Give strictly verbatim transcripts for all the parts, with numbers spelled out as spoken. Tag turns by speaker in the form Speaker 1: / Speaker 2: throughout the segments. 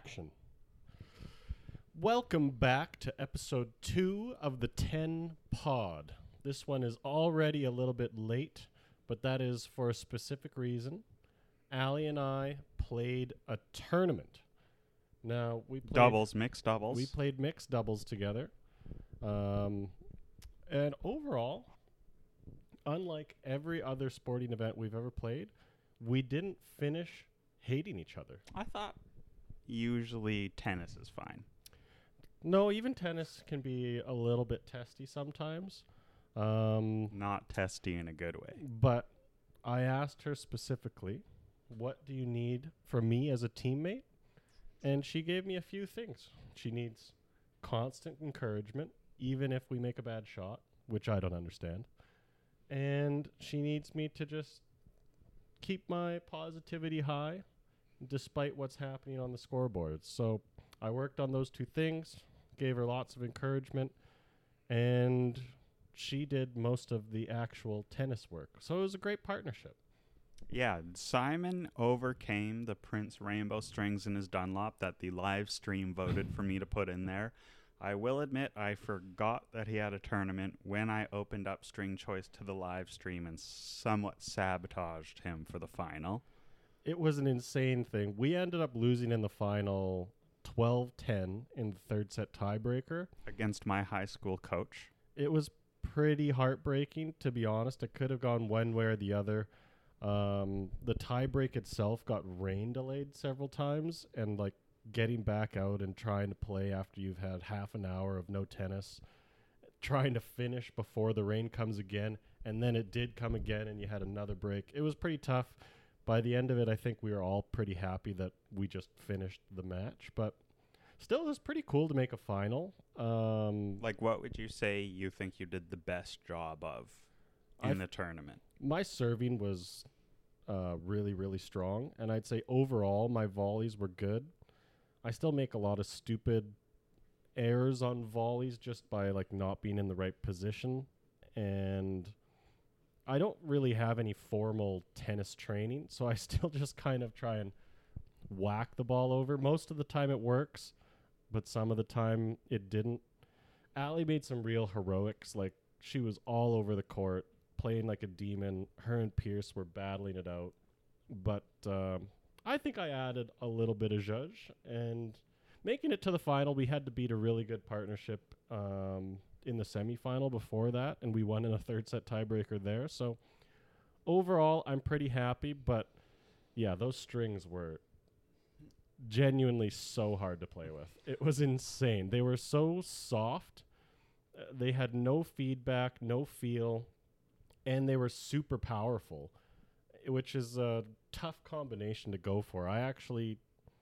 Speaker 1: action. Welcome back to episode two of the ten pod. This one is already a little bit late, but that is for a specific reason. Allie and I played a tournament. Now we played
Speaker 2: doubles, mixed doubles.
Speaker 1: We played mixed doubles together. Um, and overall, unlike every other sporting event we've ever played, we didn't finish hating each other.
Speaker 2: I thought usually tennis is fine.
Speaker 1: No, even tennis can be a little bit testy sometimes. Um,
Speaker 2: Not testy in a good way.
Speaker 1: But I asked her specifically, what do you need from me as a teammate? And she gave me a few things. She needs constant encouragement, even if we make a bad shot, which I don't understand. And she needs me to just keep my positivity high despite what's happening on the scoreboard. So I worked on those two things, gave her lots of encouragement, and she did most of the actual tennis work. So it was a great partnership.
Speaker 2: Yeah, Simon overcame the Prince Rainbow strings in his Dunlop that the live stream voted for me to put in there. I will admit I forgot that he had a tournament when I opened up string choice to the live stream and somewhat sabotaged him for the final.
Speaker 1: It was an insane thing. We ended up losing in the final twelve ten in the third set tiebreaker.
Speaker 2: Against my high school coach.
Speaker 1: It was pretty heartbreaking, to be honest. It could have gone one way or the other. Um, the tiebreak itself got rain delayed several times, and like getting back out and trying to play after you've had half an hour of no tennis, trying to finish before the rain comes again, and then it did come again and you had another break. It was pretty tough. By the end of it, I think we were all pretty happy that we just finished the match, but still it was pretty cool to make a final. Um,
Speaker 2: like, what would you say you think you did the best job of in
Speaker 1: I've
Speaker 2: the tournament?
Speaker 1: My serving was uh, really, really strong, and I'd say overall my volleys were good. I still make a lot of stupid errors on volleys just by like not being in the right position, and I don't really have any formal tennis training, so I still just kind of try and whack the ball over. Most of the time it works, but some of the time it didn't. Allie made some real heroics, like she was all over the court, playing like a demon. Her and Pierce were battling it out. But um, I think I added a little bit of zhuzh. And making it to the final, we had to beat a really good partnership um, in the semifinal before that. And we won in a third set tiebreaker there. So overall, I'm pretty happy. But yeah, those strings were genuinely so hard to play with. It was insane. They were so soft. Uh, they had no feedback, no feel. And they were super powerful, which is a tough combination to go for. I actually,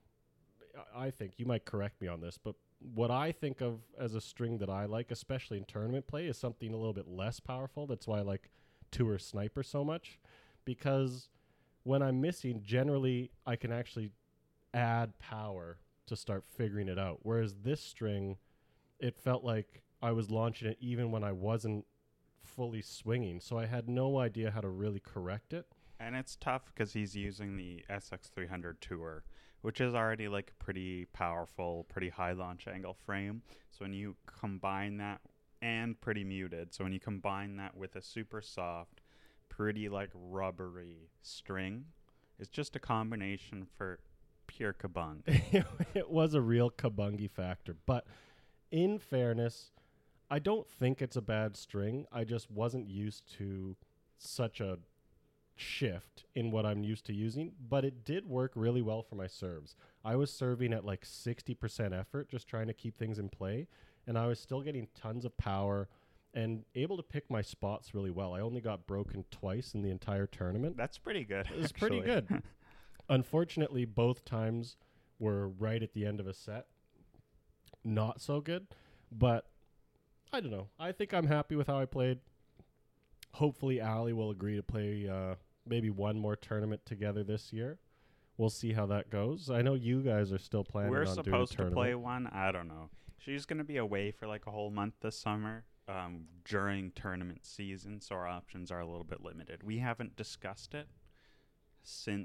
Speaker 1: I think, you might correct me on this, but what I think of as a string that I like, especially in tournament play, is something a little bit less powerful. That's why I like Tour Sniper so much, because when I'm missing, generally I can actually add power to start figuring it out. Whereas this string, it felt like I was launching it even when I wasn't fully swinging, so I had no idea how to really correct it.
Speaker 2: And it's tough because he's using the S X three hundred Tour, which is already like a pretty powerful, pretty high launch angle frame. So when you combine that, and pretty muted, so when you combine that with a super soft, pretty like rubbery string, it's just a combination for pure kabung.
Speaker 1: It was a real kabungi factor, but in fairness, I don't think it's a bad string. I just wasn't used to such a shift in what I'm used to using, but it did work really well for my serves. I was serving at like sixty percent effort, just trying to keep things in play, and I was still getting tons of power and able to pick my spots really well. I only got broken twice in the entire tournament.
Speaker 2: That's pretty good.
Speaker 1: It was pretty good. Unfortunately, both times were right at the end of a set. Not so good, but I don't know. I think I'm happy with how I played. Hopefully, Allie will agree to play uh, maybe one more tournament together this year. We'll see how that goes. I know you guys are still planning
Speaker 2: We're
Speaker 1: on doing a
Speaker 2: supposed to
Speaker 1: tournament.
Speaker 2: play one. I don't know. She's going to be away for like a whole month this summer um, during tournament season, so our options are a little bit limited. We haven't discussed it since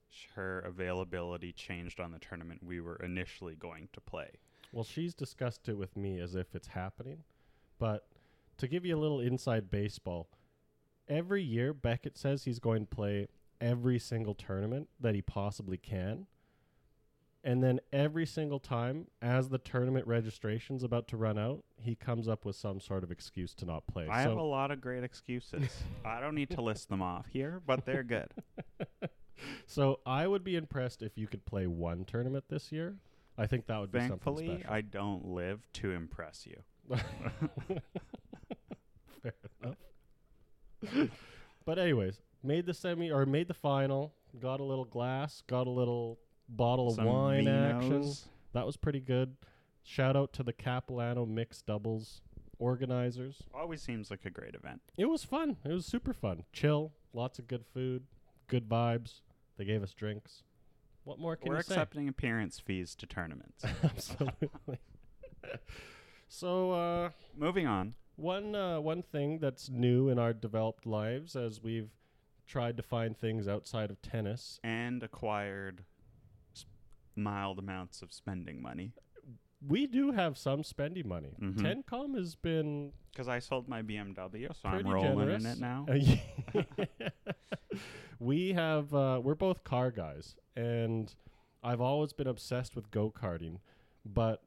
Speaker 2: her availability changed on the tournament we were initially going to play.
Speaker 1: Well, she's discussed it with me as if it's happening. But to give you a little inside baseball, every year Beckett says he's going to play every single tournament that he possibly can. And then every single time, as the tournament registration's about to run out, he comes up with some sort of excuse to not play.
Speaker 2: I
Speaker 1: so
Speaker 2: have a lot of great excuses. I don't need to list them off here, but they're good.
Speaker 1: So I would be impressed if you could play one tournament this year. I think that would be something
Speaker 2: Thankfully,
Speaker 1: special.
Speaker 2: I don't live to impress you.
Speaker 1: Fair enough. But anyways, made the semi or made the final, got a little glass, got a little bottle
Speaker 2: Some
Speaker 1: of wine action.
Speaker 2: vinos.
Speaker 1: That was pretty good. Shout out to the Capilano mixed doubles organizers.
Speaker 2: Always seems like a great event.
Speaker 1: It was fun. It was super fun. Chill, lots of good food, good vibes. They gave us drinks. What more can
Speaker 2: We're
Speaker 1: you say?
Speaker 2: accepting appearance fees to tournaments.
Speaker 1: Absolutely. So, uh,
Speaker 2: Moving on.
Speaker 1: one uh, one thing that's new in our developed lives as we've tried to find things outside of tennis.
Speaker 2: And acquired s- mild amounts of spending money.
Speaker 1: We do have some spending money.
Speaker 2: Mhm.
Speaker 1: Tencom has been
Speaker 2: Because I sold my B M W, so
Speaker 1: pretty
Speaker 2: I'm rolling
Speaker 1: generous.
Speaker 2: in it now.
Speaker 1: Uh, yeah. we have uh, we're both car guys, and I've always been obsessed with go-karting, but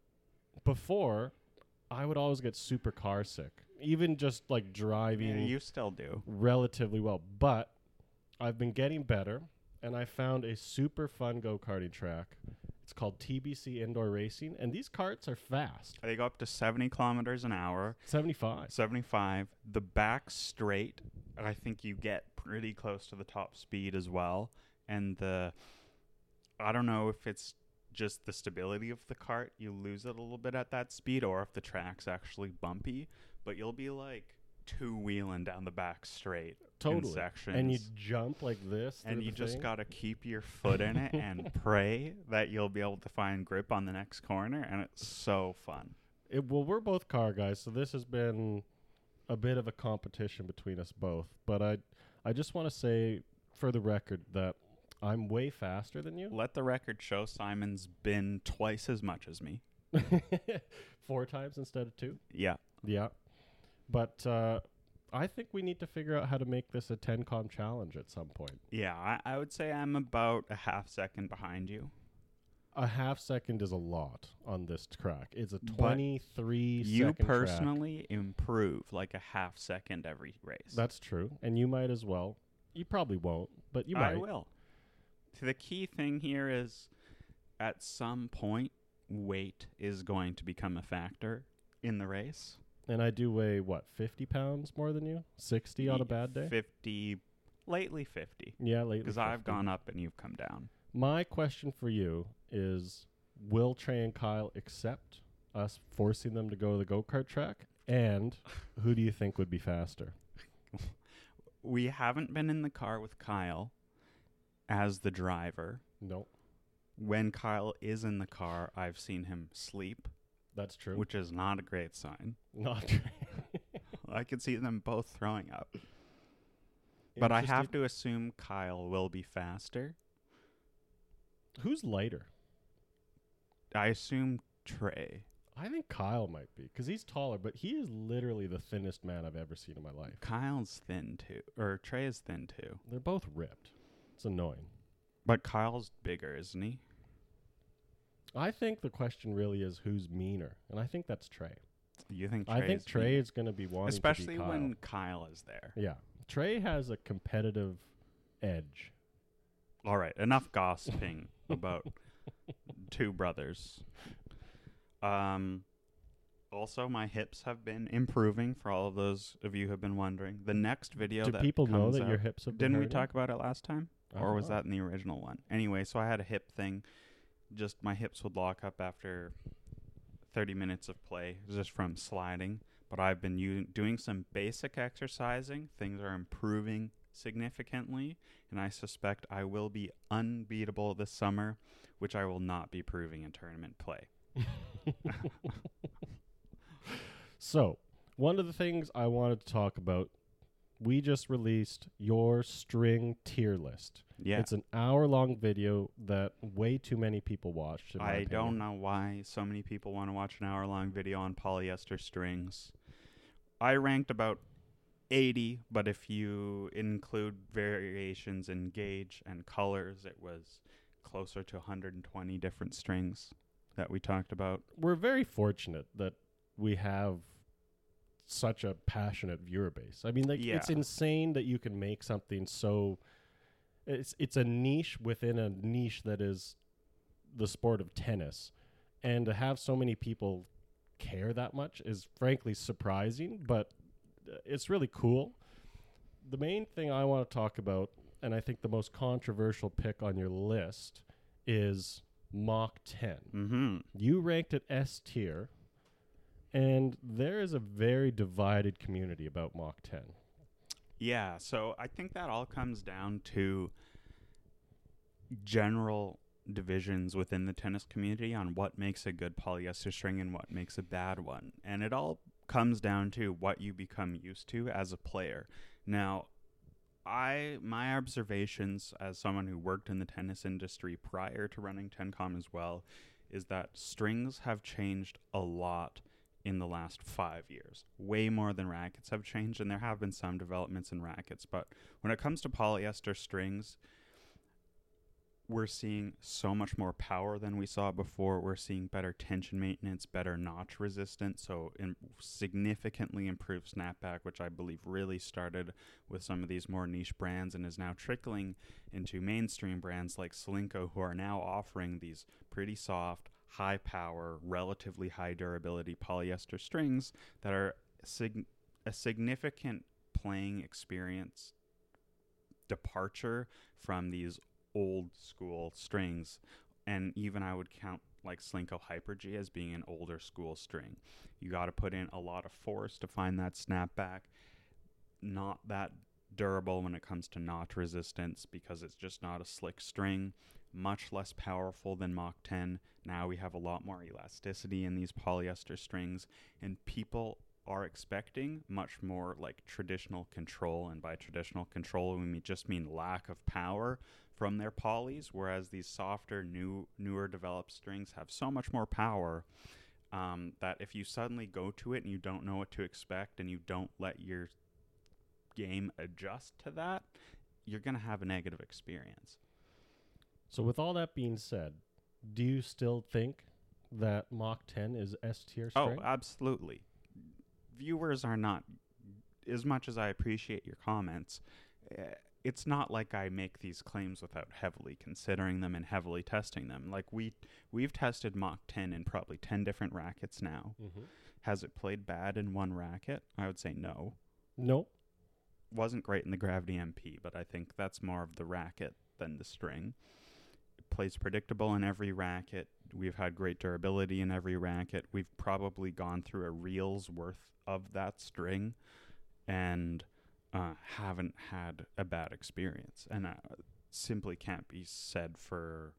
Speaker 1: before I would always get super car sick, even just like driving
Speaker 2: Yeah, you still do.
Speaker 1: relatively well. But I've been getting better, and I found a super fun go-karting track. It's called T B C Indoor Racing, and these carts are fast.
Speaker 2: They go up to seventy kilometers an hour,
Speaker 1: seventy-five.
Speaker 2: seventy-five. The back straight, I think you get pretty close to the top speed as well. And the, I don't know if it's just the stability of the cart, you lose it a little bit at that speed, or if the track's actually bumpy, but you'll be like two-wheeling down the back straight in
Speaker 1: Totally.
Speaker 2: sections.
Speaker 1: And you jump like this.
Speaker 2: And
Speaker 1: through
Speaker 2: you
Speaker 1: the
Speaker 2: just
Speaker 1: thing.
Speaker 2: got to keep your foot in it and pray that you'll be able to find grip on the next corner. And it's so fun.
Speaker 1: It, well, we're both car guys, so this has been a bit of a competition between us both. But I, I just want to say, for the record, that I'm way faster than you.
Speaker 2: Let the record show Simon's been twice as much as me.
Speaker 1: Four times instead of two.
Speaker 2: Yeah.
Speaker 1: Yeah. But uh, I think we need to figure out how to make this a Tencom challenge at some point.
Speaker 2: Yeah, I, I would say I'm about a half second behind you.
Speaker 1: A half second is a lot on this track. It's a
Speaker 2: But
Speaker 1: twenty-three
Speaker 2: You
Speaker 1: second track.
Speaker 2: personally improve like a half second every race.
Speaker 1: That's true. And you might as well. You probably won't, but you
Speaker 2: I
Speaker 1: might.
Speaker 2: will. The key thing here is at some point, weight is going to become a factor in the race.
Speaker 1: And I do weigh, what, fifty pounds more than you? sixty on a bad day?
Speaker 2: fifty, lately fifty.
Speaker 1: Yeah, lately.
Speaker 2: Because I've
Speaker 1: fifty.
Speaker 2: gone up and you've come down.
Speaker 1: My question for you is, will Trey and Kyle accept us forcing them to go to the go-kart track? And who do you think would be faster?
Speaker 2: We haven't been in the car with Kyle as the driver.
Speaker 1: No,
Speaker 2: When Kyle is in the car, I've seen him sleep,
Speaker 1: that's true.
Speaker 2: which is not a great sign.
Speaker 1: Not true.
Speaker 2: I could see them both throwing up. But I have to assume Kyle will be faster.
Speaker 1: Who's lighter?
Speaker 2: I assume Trey.
Speaker 1: I think Kyle might be, because he's taller, but he is literally the thinnest man I've ever seen in my life.
Speaker 2: Kyle's thin too. Or Trey is thin too.
Speaker 1: They're both ripped. It's annoying.
Speaker 2: But Kyle's bigger, isn't he?
Speaker 1: I think the question really is who's meaner, and I think that's Trey.
Speaker 2: You think Trey
Speaker 1: I think
Speaker 2: is
Speaker 1: Trey
Speaker 2: meaner?
Speaker 1: is going to be wanting
Speaker 2: Especially
Speaker 1: to beat Kyle.
Speaker 2: when Kyle is there.
Speaker 1: Yeah. Trey has a competitive edge.
Speaker 2: All right, enough gossiping about two brothers. Um, also, my hips have been improving. For all of those of you who have been wondering, the next video
Speaker 1: Do
Speaker 2: that
Speaker 1: people know
Speaker 2: comes
Speaker 1: that
Speaker 2: out-
Speaker 1: your hips have been
Speaker 2: Didn't we
Speaker 1: hurting?
Speaker 2: talk about it last time,
Speaker 1: I
Speaker 2: or
Speaker 1: don't
Speaker 2: was
Speaker 1: know.
Speaker 2: that in the original one? Anyway, so I had a hip thing. Just my hips would lock up after thirty minutes of play, just from sliding. But I've been u- doing some basic exercising. Things are improving significantly, and I suspect I will be unbeatable this summer, which I will not be proving in tournament play.
Speaker 1: So, one of the things I wanted to talk about we just released your string tier list.
Speaker 2: Yeah.
Speaker 1: It's an hour-long video that way too many people watched. in my
Speaker 2: I
Speaker 1: opinion.
Speaker 2: don't know why so many people want to watch an hour-long video on polyester strings. I ranked about eighty, but if you include variations in gauge and colors, it was closer to one hundred twenty different strings that we talked about.
Speaker 1: We're very fortunate that we have such a passionate viewer base. I mean, like,
Speaker 2: Yeah.
Speaker 1: it's insane that you can make something so... It's it's a niche within a niche that is the sport of tennis. And to have so many people care that much is frankly surprising, but uh, it's really cool. The main thing I want to talk about, and I think the most controversial pick on your list, is Mach ten.
Speaker 2: Mm-hmm.
Speaker 1: You ranked it S tier, and there is a very divided community about Mach ten.
Speaker 2: Yeah, so I think that all comes down to general divisions within the tennis community on what makes a good polyester string and what makes a bad one. And it all comes down to what you become used to as a player. Now, I my observations as someone who worked in the tennis industry prior to running TenCom as well is that strings have changed a lot in the last five years, way more than rackets have changed, and there have been some developments in rackets. But when it comes to polyester strings, we're seeing so much more power than we saw before. We're seeing better tension maintenance, better notch resistance, so in significantly improved snapback, which I believe really started with some of these more niche brands and is now trickling into mainstream brands like Solinco, who are now offering these pretty soft, high power, relatively high durability polyester strings that are sig- a significant playing experience departure from these old school strings. And even I would count like Solinco Hyper G as being an older school string. You got to put in a lot of force to find that snapback. Not that durable when it comes to notch resistance because it's just not a slick string. Much less powerful than Mach ten. Now we have a lot more elasticity in these polyester strings, and people are expecting much more like traditional control, and by traditional control we mean, just mean lack of power from their polys, whereas these softer, new, newer developed strings have so much more power um, that if you suddenly go to it and you don't know what to expect and you don't let your game adjust to that, you're going to have a negative experience.
Speaker 1: So with all that being said, do you still think that Mach ten is S tier
Speaker 2: Oh,
Speaker 1: string?
Speaker 2: absolutely. Viewers are not, as much as I appreciate your comments, uh, it's not like I make these claims without heavily considering them and heavily testing them. Like we, we've tested Mach ten in probably ten different rackets now.
Speaker 1: Mm-hmm.
Speaker 2: Has it played bad in one racket? I would say no.
Speaker 1: No.
Speaker 2: Wasn't great in the Gravity M P, but I think that's more of the racket than the string. It plays predictable in every racket. We've had great durability in every racket. We've probably gone through a reel's worth of that string and uh, haven't had a bad experience. And uh, simply can't be said for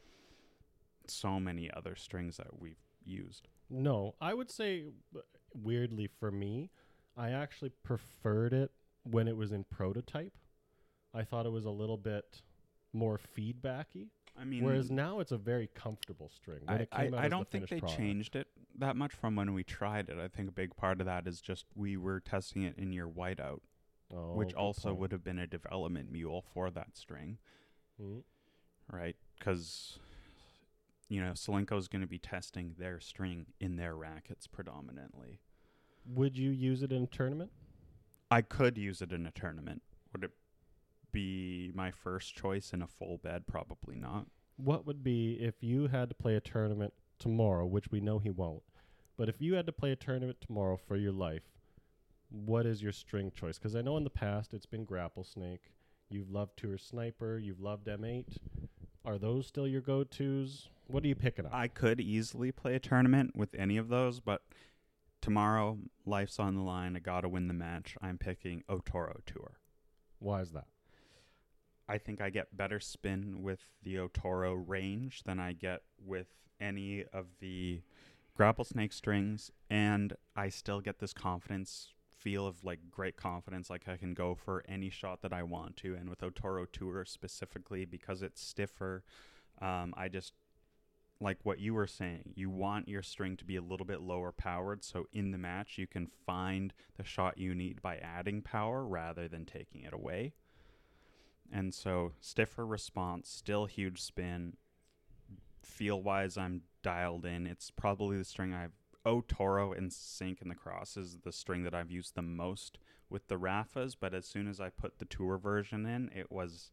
Speaker 2: so many other strings that we've used.
Speaker 1: No, I would say, uh, weirdly for me, I actually preferred it when it was in prototype. I thought it was a little bit more feedbacky.
Speaker 2: I mean,
Speaker 1: Whereas now it's a very comfortable string. When
Speaker 2: I,
Speaker 1: it came
Speaker 2: I,
Speaker 1: out
Speaker 2: I
Speaker 1: as
Speaker 2: don't
Speaker 1: the
Speaker 2: think
Speaker 1: finished
Speaker 2: they
Speaker 1: product.
Speaker 2: changed it that much from when we tried it. I think a big part of that is just we were testing it in your whiteout,
Speaker 1: Oh,
Speaker 2: which
Speaker 1: good
Speaker 2: also
Speaker 1: point.
Speaker 2: would have been a development mule for that string,
Speaker 1: Mhm.
Speaker 2: right? Because, you know, Solinco's going to be testing their string in their rackets predominantly.
Speaker 1: Would you use it in a tournament?
Speaker 2: I could use it in a tournament. Would it be my first choice in a full bed? Probably not.
Speaker 1: What would be if you had to play a tournament tomorrow, which we know he won't, but if you had to play a tournament tomorrow for your life, what is your string choice? Because I know in the past it's been Grapple Snake. You've loved Tour Sniper. You've loved M eight. Are those still your go-tos? What are you picking up?
Speaker 2: I could easily play a tournament with any of those, but tomorrow, life's on the line. I got to win the match. I'm picking Otoro Tour.
Speaker 1: Why is that?
Speaker 2: I think I get better spin with the Otoro range than I get with any of the Grapple Snake strings, and I still get this confidence feel of like great confidence, like I can go for any shot that I want to. And with Otoro Tour specifically, because it's stiffer, um, I just, like what you were saying, you want your string to be a little bit lower powered, so in the match you can find the shot you need by adding power rather than taking it away. And so stiffer response, still huge spin. Feel wise, I'm dialed in. It's probably the string I've Otoro and Sink in the Cross is the string that I've used the most with the Rafas, but as soon as I put the tour version in, it was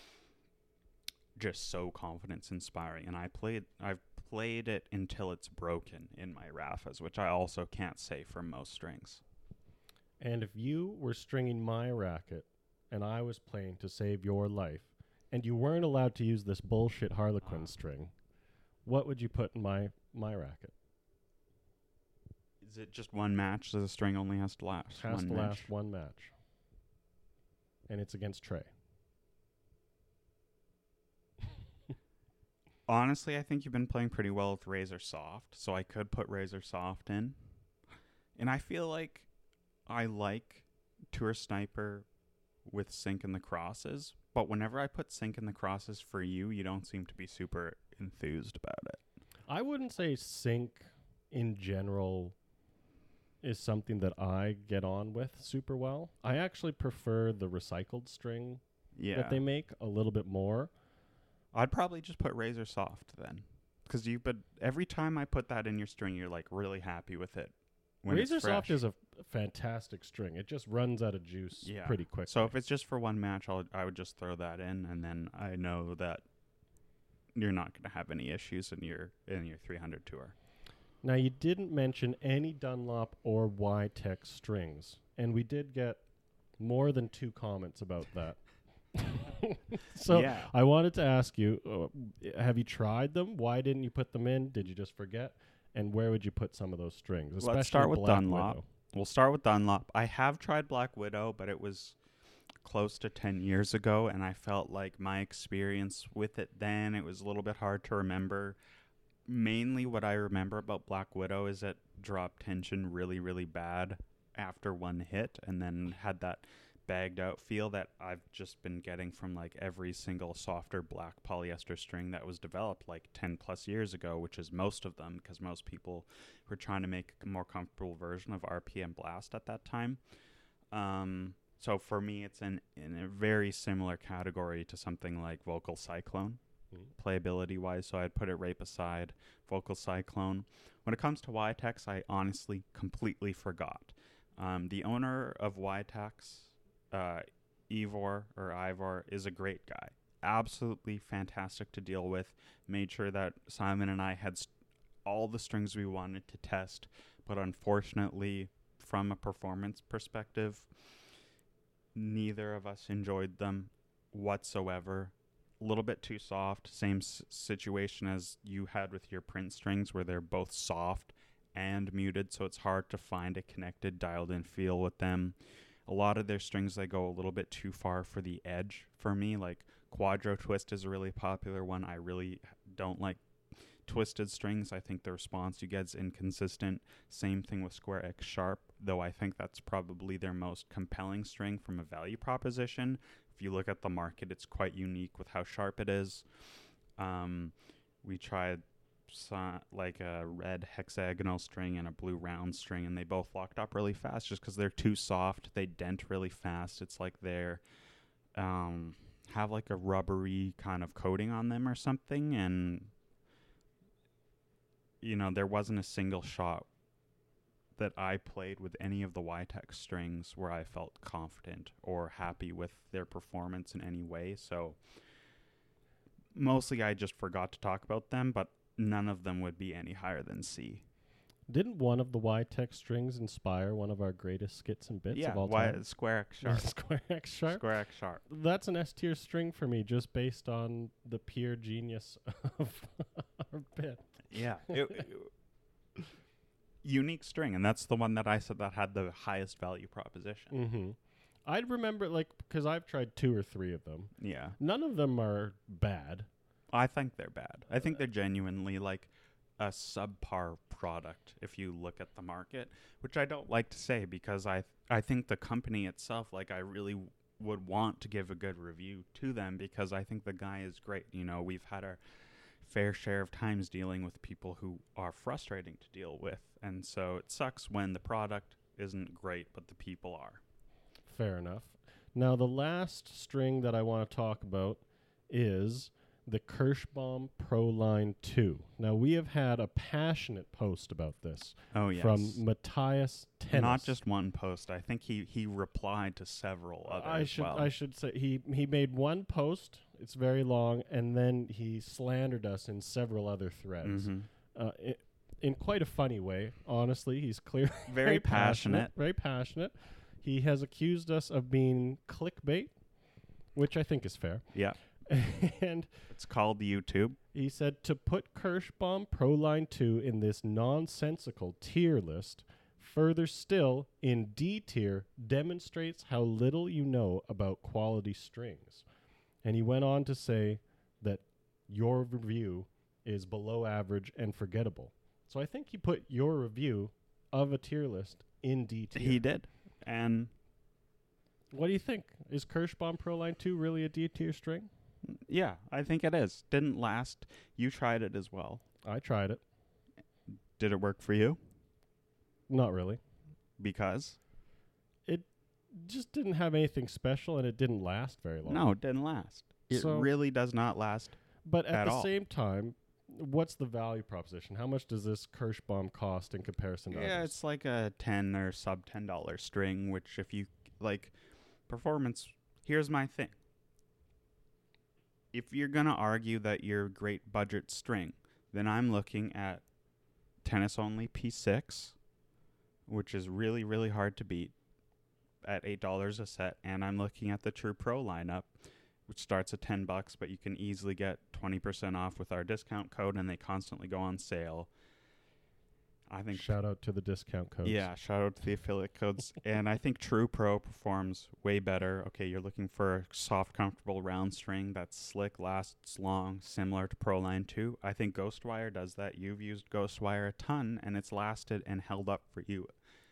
Speaker 2: just so confidence inspiring. And I played I've played it until it's broken in my Rafas, which I also can't say for most strings.
Speaker 1: And if you were stringing my racket and I was playing to save your life and you weren't allowed to use this bullshit Harlequin uh. string, what would you put in my my racket?
Speaker 2: Is it just one match? So the string only has to last
Speaker 1: has
Speaker 2: one
Speaker 1: to
Speaker 2: match?
Speaker 1: last one match. And it's against Trey.
Speaker 2: Honestly, I think you've been playing pretty well with Razor Soft, so I could put Razor Soft in. And I feel like I like Tour Sniper with Sink in the Crosses, but whenever I put Sink in the Crosses for you, you don't seem to be super enthused about it.
Speaker 1: I wouldn't say Sink in general is something that I get on with super well. I actually prefer the recycled string
Speaker 2: yeah.
Speaker 1: that they make a little bit more.
Speaker 2: I'd probably just put Razor Soft then, because you. But every time I put that in your string, you're like really happy with it. When
Speaker 1: Razor
Speaker 2: it's fresh.
Speaker 1: Soft is a f- fantastic string. It just runs out of juice
Speaker 2: yeah.
Speaker 1: pretty quick.
Speaker 2: So if it's just for one match, I'll, I would just throw that in, and then I know that you're not going to have any issues in your in your three hundred tour.
Speaker 1: Now, you didn't mention any Dunlop or Y-Tech strings, and we did get more than two comments about that. So
Speaker 2: yeah.
Speaker 1: I wanted to ask you, uh, have you tried them? Why didn't you put them in? Did you just forget? And where would you put some of those strings? Especially
Speaker 2: Let's start with
Speaker 1: Black
Speaker 2: Dunlop.
Speaker 1: Widow.
Speaker 2: We'll start with Dunlop. I have tried Black Widow, but it was close to ten years ago, and I felt like my experience with it then, it was a little bit hard to remember. Mainly what I remember about Black Widow is it dropped tension really, really bad after one hit and then had that bagged out feel that I've just been getting from like every single softer black polyester string that was developed like ten plus years ago, which is most of them, because most people were trying to make a more comfortable version of R P M Blast at that time. Um, so for me, it's in, in a very similar category to something like Vocal Cyclone. Playability wise, so I'd put it right beside Vocal Cyclone. When it comes to Y-Tex, I honestly completely forgot. Um, the owner of Y-Tex, uh, Ivor or Ivor, is a great guy. Absolutely fantastic to deal with. Made sure that Simon and I had st- all the strings we wanted to test, but unfortunately, from a performance perspective, neither of us enjoyed them whatsoever. A little bit too soft. Same s- situation as you had with your Prince strings, where they're both soft and muted, so it's hard to find a connected, dialed-in feel with them. A lot of their strings, they go a little bit too far for the edge for me. Like Quadro Twist is a really popular one. I really don't like twisted strings. I think the response you get is inconsistent. Same thing with Square X Sharp, though I think that's probably their most compelling string from a value proposition. If you look at the market, it's quite unique with how sharp it is. Um, we tried so, like a red hexagonal string and a blue round string, and they both locked up really fast just because they're too soft. They dent really fast. It's like they're um, have like a rubbery kind of coating on them or something, and you know, there wasn't a single shot that I played with any of the Y-Tex strings where I felt confident or happy with their performance in any way. So mostly I just forgot to talk about them, but none of them would be any higher than C.
Speaker 1: Didn't one of the Y-Tex strings inspire one of our greatest skits and bits
Speaker 2: yeah,
Speaker 1: of all
Speaker 2: y-
Speaker 1: time?
Speaker 2: Square X Sharp.
Speaker 1: Square X Sharp?
Speaker 2: Square X Sharp.
Speaker 1: That's an S-tier string for me, just based on the pure genius of our bit.
Speaker 2: Yeah. it, it, unique string, and that's the one that I said that had the highest value proposition.
Speaker 1: Mm-hmm. I'd remember, like, because I've tried two or three of them.
Speaker 2: Yeah.
Speaker 1: None of them are bad.
Speaker 2: I think they're bad. I think they're genuinely, like, a subpar product if you look at the market, which I don't like to say because I th- I think the company itself, like I really w- would want to give a good review to them because I think the guy is great. You know, we've had our fair share of times dealing with people who are frustrating to deal with, and so it sucks when the product isn't great but the people are.
Speaker 1: Fair enough. Now, the last string that I want to talk about is the Kirschbaum Proline two. Now, we have had a passionate post about this
Speaker 2: Oh yes.
Speaker 1: from Matthias Tennis.
Speaker 2: Not just one post. I think he, he replied to several others.
Speaker 1: I should
Speaker 2: well.
Speaker 1: I should say he he made one post. It's very long, and then he slandered us in several other threads.
Speaker 2: Mhm.
Speaker 1: Uh, i in quite a funny way, honestly. He's clear,
Speaker 2: Very passionate.
Speaker 1: very passionate. He has accused us of being clickbait, which I think is fair.
Speaker 2: Yeah.
Speaker 1: And
Speaker 2: It's called YouTube.
Speaker 1: he said to put Kirschbaum Proline two in this nonsensical tier list, further still in D tier, demonstrates how little you know about quality strings. And he went on to say that your review is below average and forgettable. So I think he put your review of a tier list in D tier.
Speaker 2: He did. And
Speaker 1: What do you think? Is Kirschbaum Proline two really a D tier string?
Speaker 2: yeah, I think it is. Didn't last. You tried it as well.
Speaker 1: I tried it.
Speaker 2: Did it work for you?
Speaker 1: Not really.
Speaker 2: Because?
Speaker 1: Just didn't have anything special, and it didn't last very long.
Speaker 2: No, it didn't last. It
Speaker 1: So-
Speaker 2: really does not last.
Speaker 1: But at,
Speaker 2: at
Speaker 1: the
Speaker 2: all.
Speaker 1: same time, what's the value proposition? How much does this Kirschbaum cost in comparison to
Speaker 2: Yeah,
Speaker 1: others?
Speaker 2: it's like a ten or sub ten dollar string, which if you like performance, here's my thing. If you're gonna argue that you're a great budget string, then I'm looking at Tennis Only P six, which is really, really hard to beat at eight dollars a set, and I'm looking at the True Pro lineup, which starts at ten bucks, but you can easily get twenty percent off with our discount code, and they constantly go on sale. I think
Speaker 1: Shout out to the discount codes.
Speaker 2: yeah, shout out to the affiliate codes. And I think True Pro performs way better. Okay, you're looking for a soft, comfortable round string that's slick, lasts long, similar to Proline two. I think Ghostwire does that. You've used Ghostwire a ton, and it's lasted and held up for you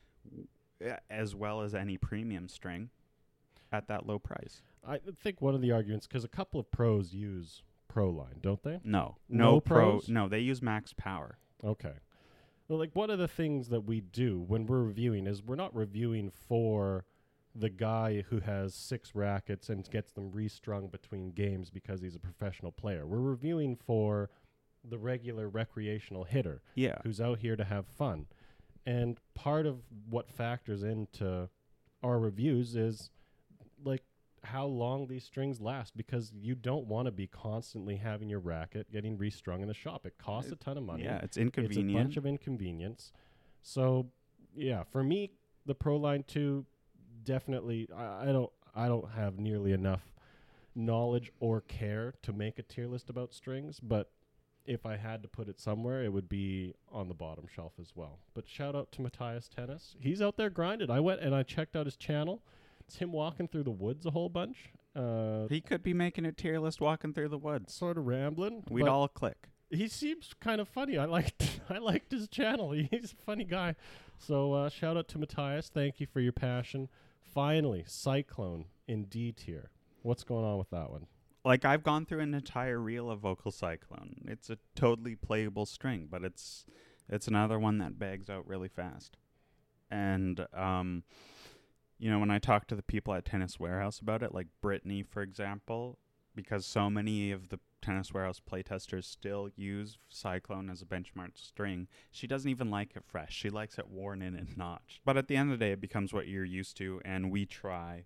Speaker 2: w- as well as any premium string at that low price.
Speaker 1: I think one of the arguments, because a couple of pros use Proline, don't they?
Speaker 2: No.
Speaker 1: No
Speaker 2: No, Pro.
Speaker 1: pros?
Speaker 2: No, they use max power.
Speaker 1: Okay. Well, like one of the things that we do when we're reviewing is we're not reviewing for the guy who has six rackets and gets them restrung between games because he's a professional player. We're reviewing for the regular recreational hitter
Speaker 2: Yeah.
Speaker 1: who's out here to have fun. And part of what factors into our reviews is like how long these strings last, because you don't want to be constantly having your racket getting restrung in the shop. It costs a ton of money.
Speaker 2: Yeah, it's
Speaker 1: It's a
Speaker 2: inconvenient.
Speaker 1: bunch of inconvenience. So, yeah, for me, the Proline two definitely. I, I don't. I don't have nearly enough knowledge or care to make a tier list about strings. But if I had to put it somewhere, it would be on the bottom shelf as well. But shout out to Matthias Tennis. He's out there grinding. I went and I checked out his channel. It's him walking through the woods a whole bunch. Uh,
Speaker 2: He could be making a tier list walking through the woods.
Speaker 1: sort of rambling.
Speaker 2: We'd
Speaker 1: but
Speaker 2: all click.
Speaker 1: he seems kind of funny. I liked I liked his channel. He's a funny guy. So uh, shout out to Matthias. Thank you for your passion. Finally, Cyclone in D tier. What's going on with that one?
Speaker 2: Like, I've gone through an entire reel of Vocal Cyclone. It's a totally playable string, but it's it's another one that bags out really fast. And, um, you know, when I talk to the people at Tennis Warehouse about it, like Brittany, for example, because so many of the Tennis Warehouse playtesters still use Cyclone as a benchmark string, she doesn't even like it fresh. She likes it worn in and notched. But at the end of the day, it becomes what you're used to, and we try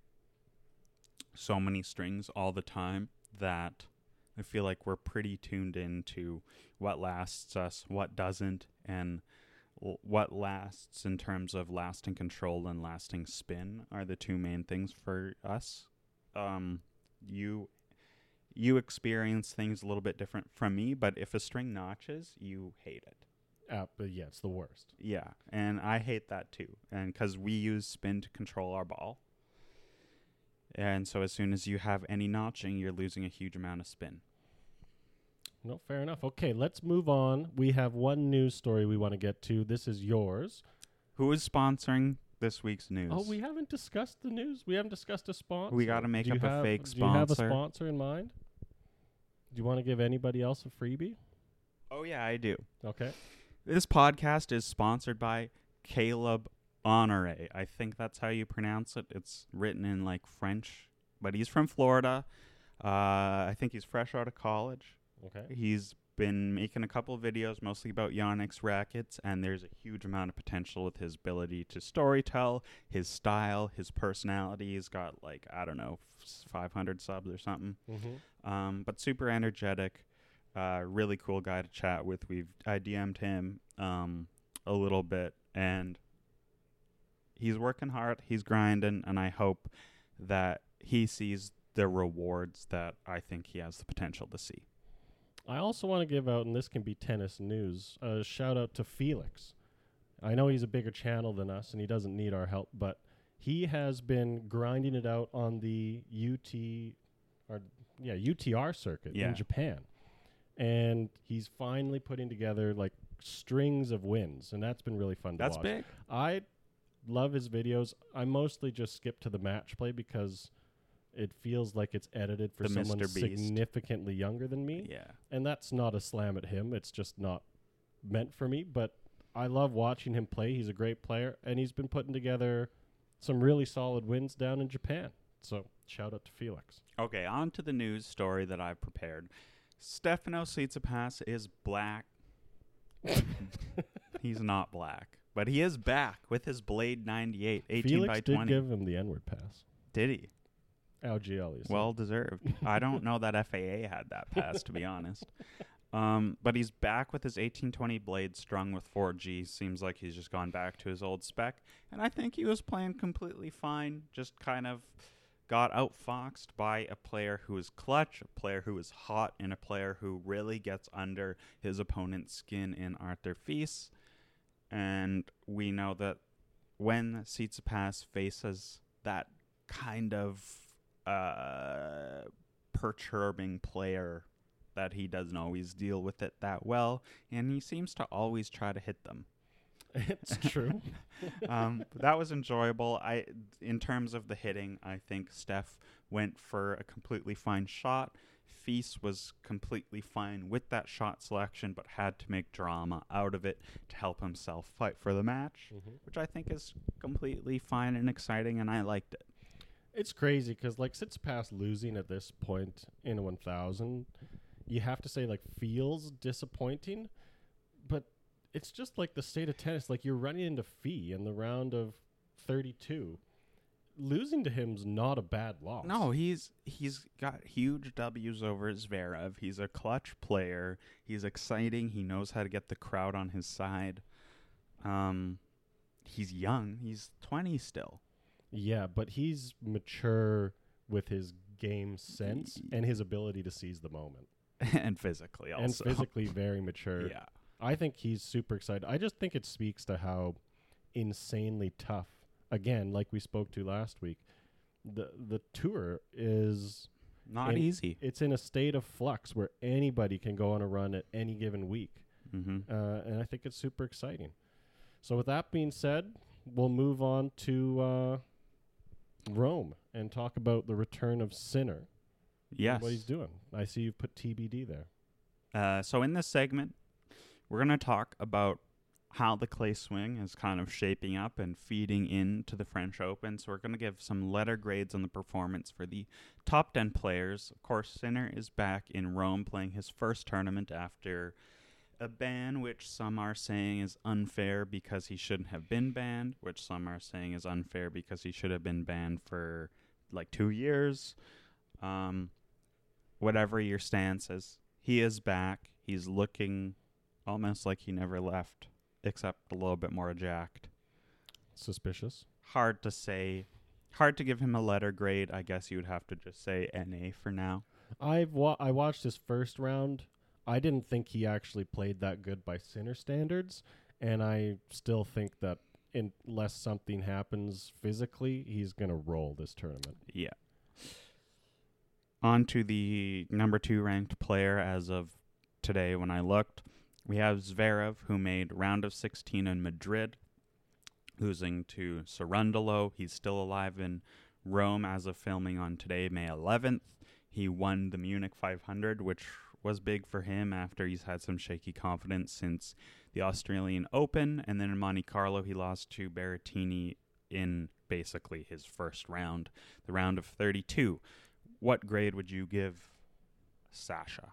Speaker 2: so many strings all the time that I feel like we're pretty tuned into what lasts us, what doesn't, and l- what lasts in terms of lasting control and lasting spin are the two main things for us. Um, you you experience things a little bit different from me, but if a string notches, you hate it.
Speaker 1: Uh, but yeah, it's the worst.
Speaker 2: Yeah, and I hate that too, and because we use spin to control our ball. And so as soon as you have any notching, you're losing a huge amount of spin.
Speaker 1: No, fair enough. Okay, let's move on. We have one news story we want to get to. This is yours.
Speaker 2: Who is sponsoring this week's news?
Speaker 1: Oh, we haven't discussed the news. We haven't discussed a sponsor.
Speaker 2: We got to make
Speaker 1: do
Speaker 2: up
Speaker 1: you
Speaker 2: a
Speaker 1: have,
Speaker 2: fake
Speaker 1: do
Speaker 2: sponsor.
Speaker 1: you have a sponsor in mind? Do you want to give anybody else a freebie?
Speaker 2: Oh, yeah, I do.
Speaker 1: Okay.
Speaker 2: This podcast is sponsored by Caleb Honore. I think that's how you pronounce it. It's written in like French, but he's from Florida. Uh, I think he's fresh out of college.
Speaker 1: Okay.
Speaker 2: He's been making a couple of videos mostly about Yonex rackets, and there's a huge amount of potential with his ability to storytell, his style, his personality. He's got like, I don't know, five hundred subs or something.
Speaker 1: Mm-hmm.
Speaker 2: Um, but super energetic, uh, really cool guy to chat with. We've I D M'd him um, a little bit, and he's working hard, he's grinding, and I hope that he sees the rewards that I think he has the potential to see.
Speaker 1: I also want to give out, and this can be tennis news, a shout out to Felix. I know he's a bigger channel than us, and he doesn't need our help, but he has been grinding it out on the U T, or yeah, U T R circuit
Speaker 2: Yeah.
Speaker 1: in Japan, and he's finally putting together like strings of wins, and that's been really fun to
Speaker 2: That's
Speaker 1: watch.
Speaker 2: big.
Speaker 1: I love his videos. I mostly just skip to the match play because it feels like it's edited for
Speaker 2: The
Speaker 1: someone
Speaker 2: Mister Beast.
Speaker 1: significantly younger than me.
Speaker 2: Yeah.
Speaker 1: And that's not a slam at him. It's just not meant for me. But I love watching him play. He's a great player. And he's been putting together some really solid wins down in Japan. So shout out to Felix.
Speaker 2: Okay, on to the news story that I've prepared. Stefano Tsitsipas is black. He's not black, but he is back with his Blade ninety-eight, eighteen
Speaker 1: Felix
Speaker 2: by
Speaker 1: did
Speaker 2: twenty.
Speaker 1: give him the N-word pass.
Speaker 2: Did he?
Speaker 1: L G L, you said.
Speaker 2: Well deserved. I don't know that F A A had that pass, to be honest. Um, but he's back with his eighteen twenty Blade strung with four G. Seems like he's just gone back to his old spec. And I think he was playing completely fine. Just kind of got outfoxed by a player who is clutch, a player who is hot, and a player who really gets under his opponent's skin in Arthur Fils. And we know that when Tsitsipas faces that kind of uh, perturbing player, that he doesn't always deal with it that well, and he seems to always try to hit them.
Speaker 1: It's true.
Speaker 2: um, that was enjoyable. I, in terms of the hitting, I think Steph went for a completely fine shot. Fils was completely fine with that shot selection, but had to make drama out of it to help himself fight for the match,
Speaker 1: Mm-hmm.
Speaker 2: which I think is completely fine and exciting, and I liked it.
Speaker 1: It's crazy because like Tsitsipas losing at this point in a one thousand, you have to say like feels disappointing, but it's just like the state of tennis. Like you're running into Fee in the round of thirty-two. Losing to him's not a bad loss.
Speaker 2: No, he's he's got huge W's over Zverev. He's a clutch player. He's exciting. He knows how to get the crowd on his side. Um, he's young. He's twenty still.
Speaker 1: Yeah, but he's mature with his game sense and his ability to seize the moment.
Speaker 2: And physically also.
Speaker 1: And physically very mature.
Speaker 2: Yeah.
Speaker 1: I think he's super excited. I just think it speaks to how insanely tough, again, like we spoke to last week, the the tour is
Speaker 2: Not
Speaker 1: in,
Speaker 2: easy.
Speaker 1: It's in a state of flux where anybody can go on a run at any given week.
Speaker 2: Mm-hmm.
Speaker 1: Uh, and I think it's super exciting. So with that being said, we'll move on to uh, Rome and talk about the return of Sinner.
Speaker 2: Yes.
Speaker 1: What he's doing. I see you've put T B D there.
Speaker 2: Uh, so in this segment, we're going to talk about how the clay swing is kind of shaping up and feeding into the French Open. So we're going to give some letter grades on the performance for the top ten players. Of course, Sinner is back in Rome playing his first tournament after a ban, which some are saying is unfair because he shouldn't have been banned, which some are saying is unfair because he should have been banned for like two years. Um, whatever your stance is, he is back. He's looking almost like he never left, except a little bit more jacked.
Speaker 1: Suspicious.
Speaker 2: Hard to say. Hard to give him a letter grade. I guess you would have to just say N A for now.
Speaker 1: I've wa- I watched his first round. I didn't think he actually played that good by Sinner standards, and I still think that unless something happens physically, he's going to roll this tournament.
Speaker 2: Yeah. On to the number two ranked player as of today when I looked. We have Zverev, who made round of sixteen in Madrid, losing to Cerundolo. He's still alive in Rome as of filming on today, May eleventh. He won the Munich five hundred, which was big for him after he's had some shaky confidence since the Australian Open. And then in Monte Carlo, he lost to Berrettini in basically his first round, the round of thirty-two. What grade would you give Sasha?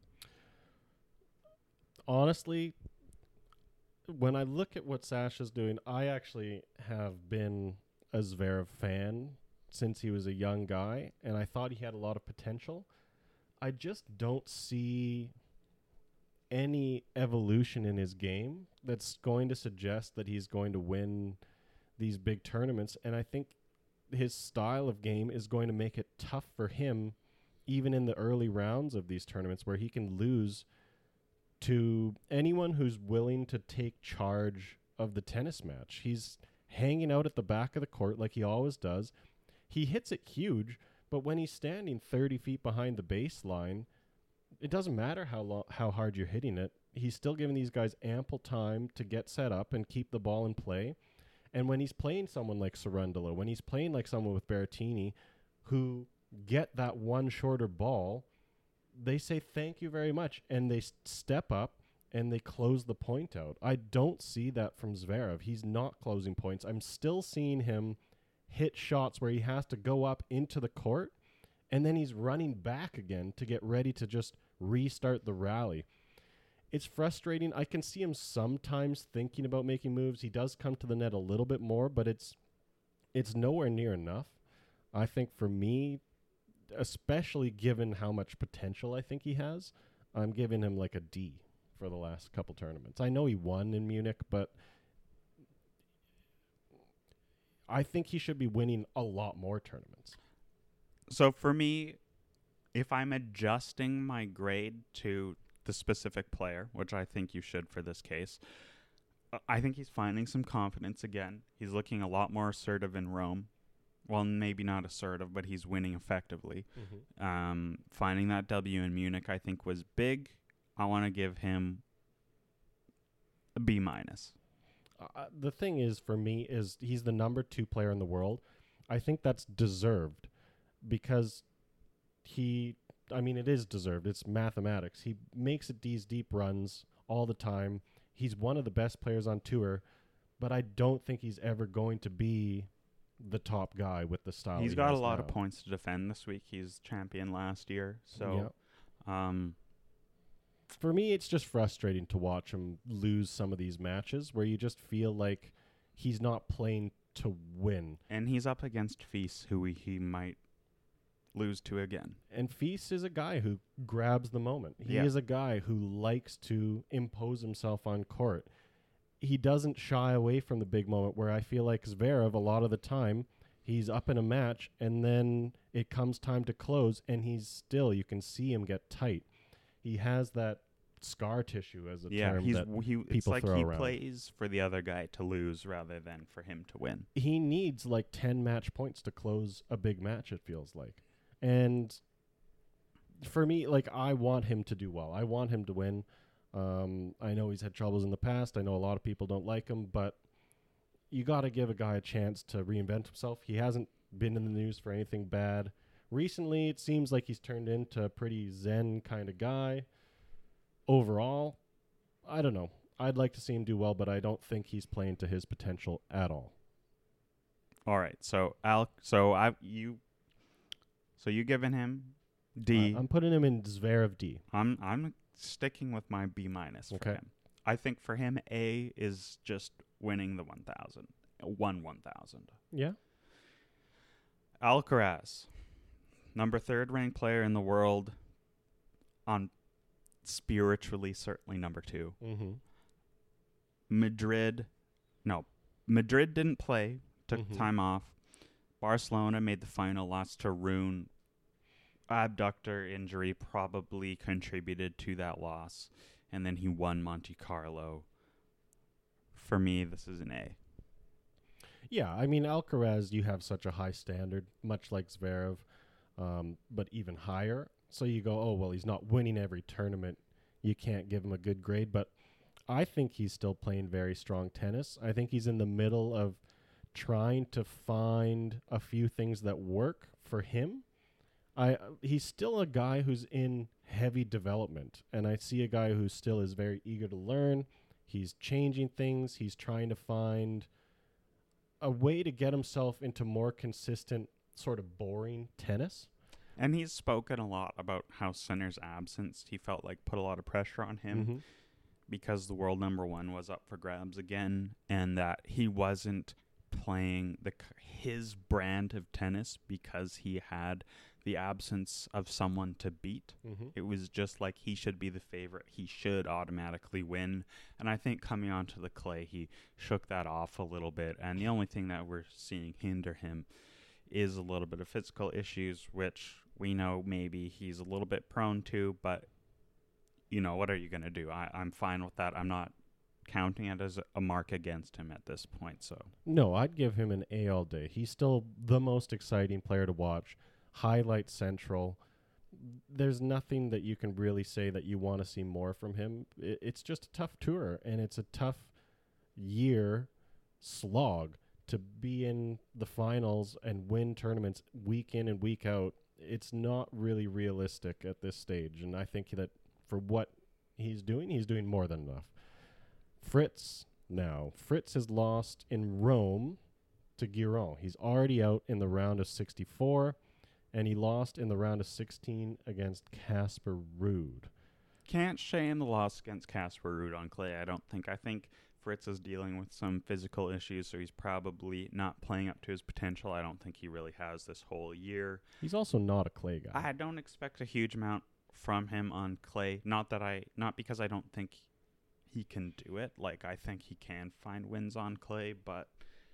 Speaker 1: Honestly, when I look at what Sasha's doing, I actually have been a Zverev fan since he was a young guy, and I thought he had a lot of potential. I just don't see any evolution in his game that's going to suggest that he's going to win these big tournaments, and I think his style of game is going to make it tough for him even in the early rounds of these tournaments where he can lose to anyone who's willing to take charge of the tennis match. He's hanging out at the back of the court like he always does. He hits it huge, but when he's standing thirty feet behind the baseline, it doesn't matter how lo- how hard you're hitting it. He's still giving these guys ample time to get set up and keep the ball in play. And when he's playing someone like Cerundolo, when he's playing like someone with Berrettini, who get that one shorter ball, they say thank you very much, and they s- step up and they close the point out. I don't see that from Zverev. He's not closing points. I'm still seeing him hit shots where he has to go up into the court, and then he's running back again to get ready to just restart the rally. It's frustrating. I can see him sometimes thinking about making moves. He does come to the net a little bit more, but it's it's nowhere near enough. I think for me, especially given how much potential I think he has, I'm giving him like a D for the last couple tournaments. I know he won in Munich, but I think he should be winning a lot more tournaments.
Speaker 2: So for me, if I'm adjusting my grade to the specific player, which I think you should for this case, uh, I think he's finding some confidence again. He's looking a lot more assertive in Rome. Well, maybe not assertive, but he's winning effectively.
Speaker 1: Mm-hmm.
Speaker 2: Um, finding that W in Munich, I think, was big. I want to give him a B minus.
Speaker 1: Uh, the thing is, for me, is he's the number two player in the world. I think that's deserved because he, I mean, it is deserved. It's mathematics. He makes it these deep runs all the time. He's one of the best players on tour, but I don't think he's ever going to be the top guy with the style.
Speaker 2: He's
Speaker 1: he
Speaker 2: got a
Speaker 1: has
Speaker 2: lot
Speaker 1: now.
Speaker 2: of points to defend this week. He's champion last year. So,
Speaker 1: Yeah.
Speaker 2: um,
Speaker 1: For me, it's just frustrating to watch him lose some of these matches where you just feel like he's not playing to win.
Speaker 2: and he's up against Feast, who he, he might lose to again.
Speaker 1: And Feast is a guy who grabs the moment. He
Speaker 2: Yeah.
Speaker 1: is a guy who likes to impose himself on court. He doesn't shy away from the big moment, where I feel like Zverev, a lot of the time, he's up in a match and then it comes time to close and he's still, you can see him get tight. He has that scar tissue, as a
Speaker 2: Yeah,
Speaker 1: term
Speaker 2: he's
Speaker 1: that
Speaker 2: w- he. It's
Speaker 1: people
Speaker 2: like
Speaker 1: throw
Speaker 2: he
Speaker 1: around.
Speaker 2: plays for the other guy to lose rather than for him to win.
Speaker 1: he needs like ten match points to close a big match, it feels like. And for me, like, I want him to do well. I want him to win. Um, I know he's had troubles in the past. I know a lot of people don't like him, but you got to give a guy a chance to reinvent himself. He hasn't been in the news for anything bad. Recently, it seems like he's turned into a pretty zen kind of guy. Overall, I don't know. I'd like to see him do well, but I don't think he's playing to his potential at all.
Speaker 2: All right, so Al, so I you, so you giving him D.
Speaker 1: Uh, I'm putting him in Zverev D.
Speaker 2: I'm I'm sticking with my B minus for
Speaker 1: Okay.
Speaker 2: him. I think for him, A is just winning the one thousand, one one thousand.
Speaker 1: Yeah.
Speaker 2: Alcaraz, number third ranked player in the world, on spiritually certainly number two.
Speaker 1: Mm-hmm.
Speaker 2: Madrid, no, Madrid didn't play, took
Speaker 1: Mhm.
Speaker 2: time off. Barcelona made the final, lost to Rune. Abductor injury probably contributed to that loss. And then he won Monte Carlo. For me, this is an A.
Speaker 1: Yeah, I mean, Alcaraz, you have such a high standard, much like Zverev, um, but even higher. So you go, oh, well, he's not winning every tournament. you can't give him a good grade. But I think he's still playing very strong tennis. I think he's in the middle of trying to find a few things that work for him. I he's still a guy who's in heavy development, and I see a guy who still is very eager to learn. He's changing things. He's trying to find a way to get himself into more consistent, sort of boring tennis.
Speaker 2: And he's spoken a lot about how Sinner's absence, he felt like put a lot of pressure on him
Speaker 1: Mm-hmm.
Speaker 2: because the world number one was up for grabs again, and that he wasn't playing the c- his brand of tennis because he had the absence of someone to beat.
Speaker 1: Mm-hmm.
Speaker 2: It was just like he should be the favorite. He should automatically win. And I think coming onto the clay, he shook that off a little bit. And the only thing that we're seeing hinder him is a little bit of physical issues, which we know maybe he's a little bit prone to. But, you know, what are you going to do? I, I'm fine with that. I'm not counting it as a mark against him at this point. So
Speaker 1: No, I'd give him an A all day. He's still the most exciting player to watch. Highlight central. There's nothing that you can really say that you want to see more from him. I- it's just a tough tour, and it's a tough year slog to be in the finals and win tournaments week in and week out. It's not really realistic at this stage, and I think that for what he's doing, he's doing more than enough. Fritz now. Fritz has lost in Rome to Giron. He's already out in the round of sixty-four. And he lost in the round of sixteen against Casper Ruud.
Speaker 2: can't shame the loss against Casper Ruud on clay, I don't think. I think Fritz is dealing with some physical issues, so he's probably not playing up to his potential. I don't think he really has this whole year.
Speaker 1: He's also not a clay guy.
Speaker 2: I don't expect a huge amount from him on clay. Not that I, not because I don't think he can do it. Like, I think he can find wins on clay, but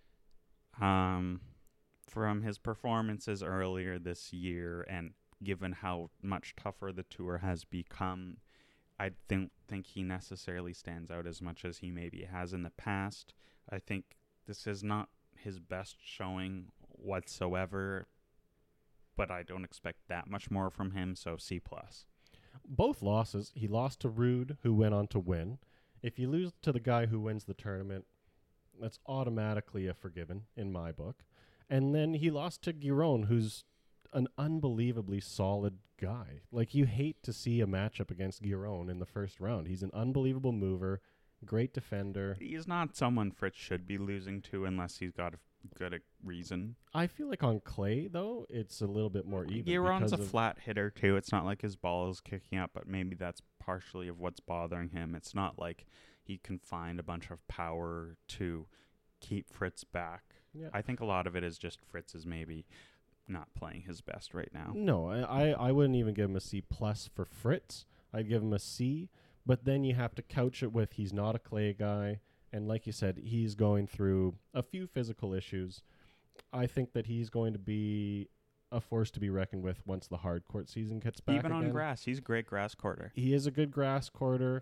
Speaker 2: um, from his performances earlier this year, and given how much tougher the tour has become, I don't think he necessarily stands out as much as he maybe has in the past. I think this is not his best showing whatsoever, but I don't expect that much more from him, so C plus.
Speaker 1: Both losses, he lost to Ruud, who went on to win. If you lose to the guy who wins the tournament, that's automatically a forgiven in my book. And then he lost to Giron, who's an unbelievably solid guy. Like, you hate to see a matchup against Giron in the first round. He's an unbelievable mover, great defender.
Speaker 2: He's not someone Fritz should be losing to unless he's got a good a reason.
Speaker 1: I feel like on clay, though, it's a little bit more even.
Speaker 2: Giron's a
Speaker 1: because of-
Speaker 2: flat hitter, too. It's not like his ball is kicking up, but maybe that's partially of what's bothering him. It's not like he can find a bunch of power to keep Fritz back.
Speaker 1: Yeah.
Speaker 2: I think a lot of it is just Fritz is maybe not playing his best right now.
Speaker 1: No, I, I, I wouldn't even give him a C plus for Fritz. I'd give him a C, but then you have to couch it with he's not a clay guy, and like you said, he's going through a few physical issues. I think that he's going to be a force to be reckoned with once the hard court season gets back
Speaker 2: Even on
Speaker 1: again.
Speaker 2: grass, he's a great grass courter.
Speaker 1: He is a good grass courter.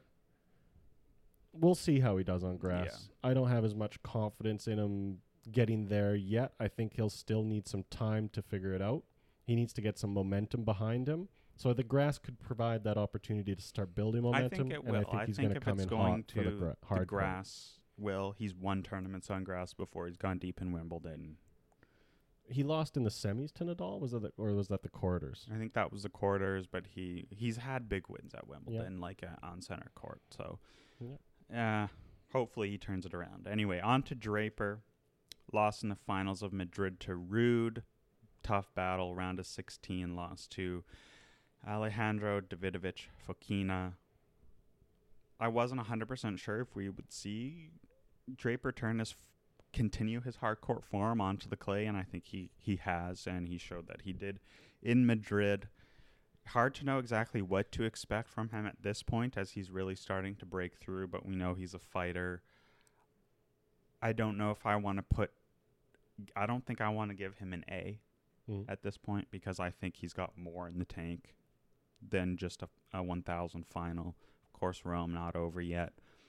Speaker 1: We'll see how he does on grass. I don't have as much confidence in him getting there yet. I think he'll still need some time to figure it out. He needs to get some momentum behind him. So the grass could provide that opportunity to start building momentum.
Speaker 2: I think it
Speaker 1: and
Speaker 2: will.
Speaker 1: I think
Speaker 2: I
Speaker 1: he's
Speaker 2: think
Speaker 1: going to
Speaker 2: if
Speaker 1: come
Speaker 2: it's
Speaker 1: in
Speaker 2: going
Speaker 1: hot for the,
Speaker 2: to
Speaker 1: gra-
Speaker 2: the
Speaker 1: hard court.
Speaker 2: grass, will he's won tournaments on grass before. He's gone deep in Wimbledon.
Speaker 1: He lost in the semis to Nadal, was that the, or was that the quarters?
Speaker 2: I think that was the quarters, but he he's had big wins at Wimbledon, like uh, on center court. So, uh, hopefully he turns it around. Anyway, on to Draper. Lost in the finals of Madrid to Ruud. Tough battle, round of sixteen. Lost to Alejandro Davidovich Fokina. I wasn't one hundred percent sure if we would see Draper turn his continue his hard court form onto the clay, and I think he, he has, and he showed that he did in Madrid. Hard to know exactly what to expect from him at this point, as he's really starting to break through, but we know he's a fighter. I don't know if I want to put... I don't think I want to give him an A
Speaker 1: Mm.
Speaker 2: at this point, because I think he's got more in the tank than just a, a one thousand final. Of course, Rome not over yet.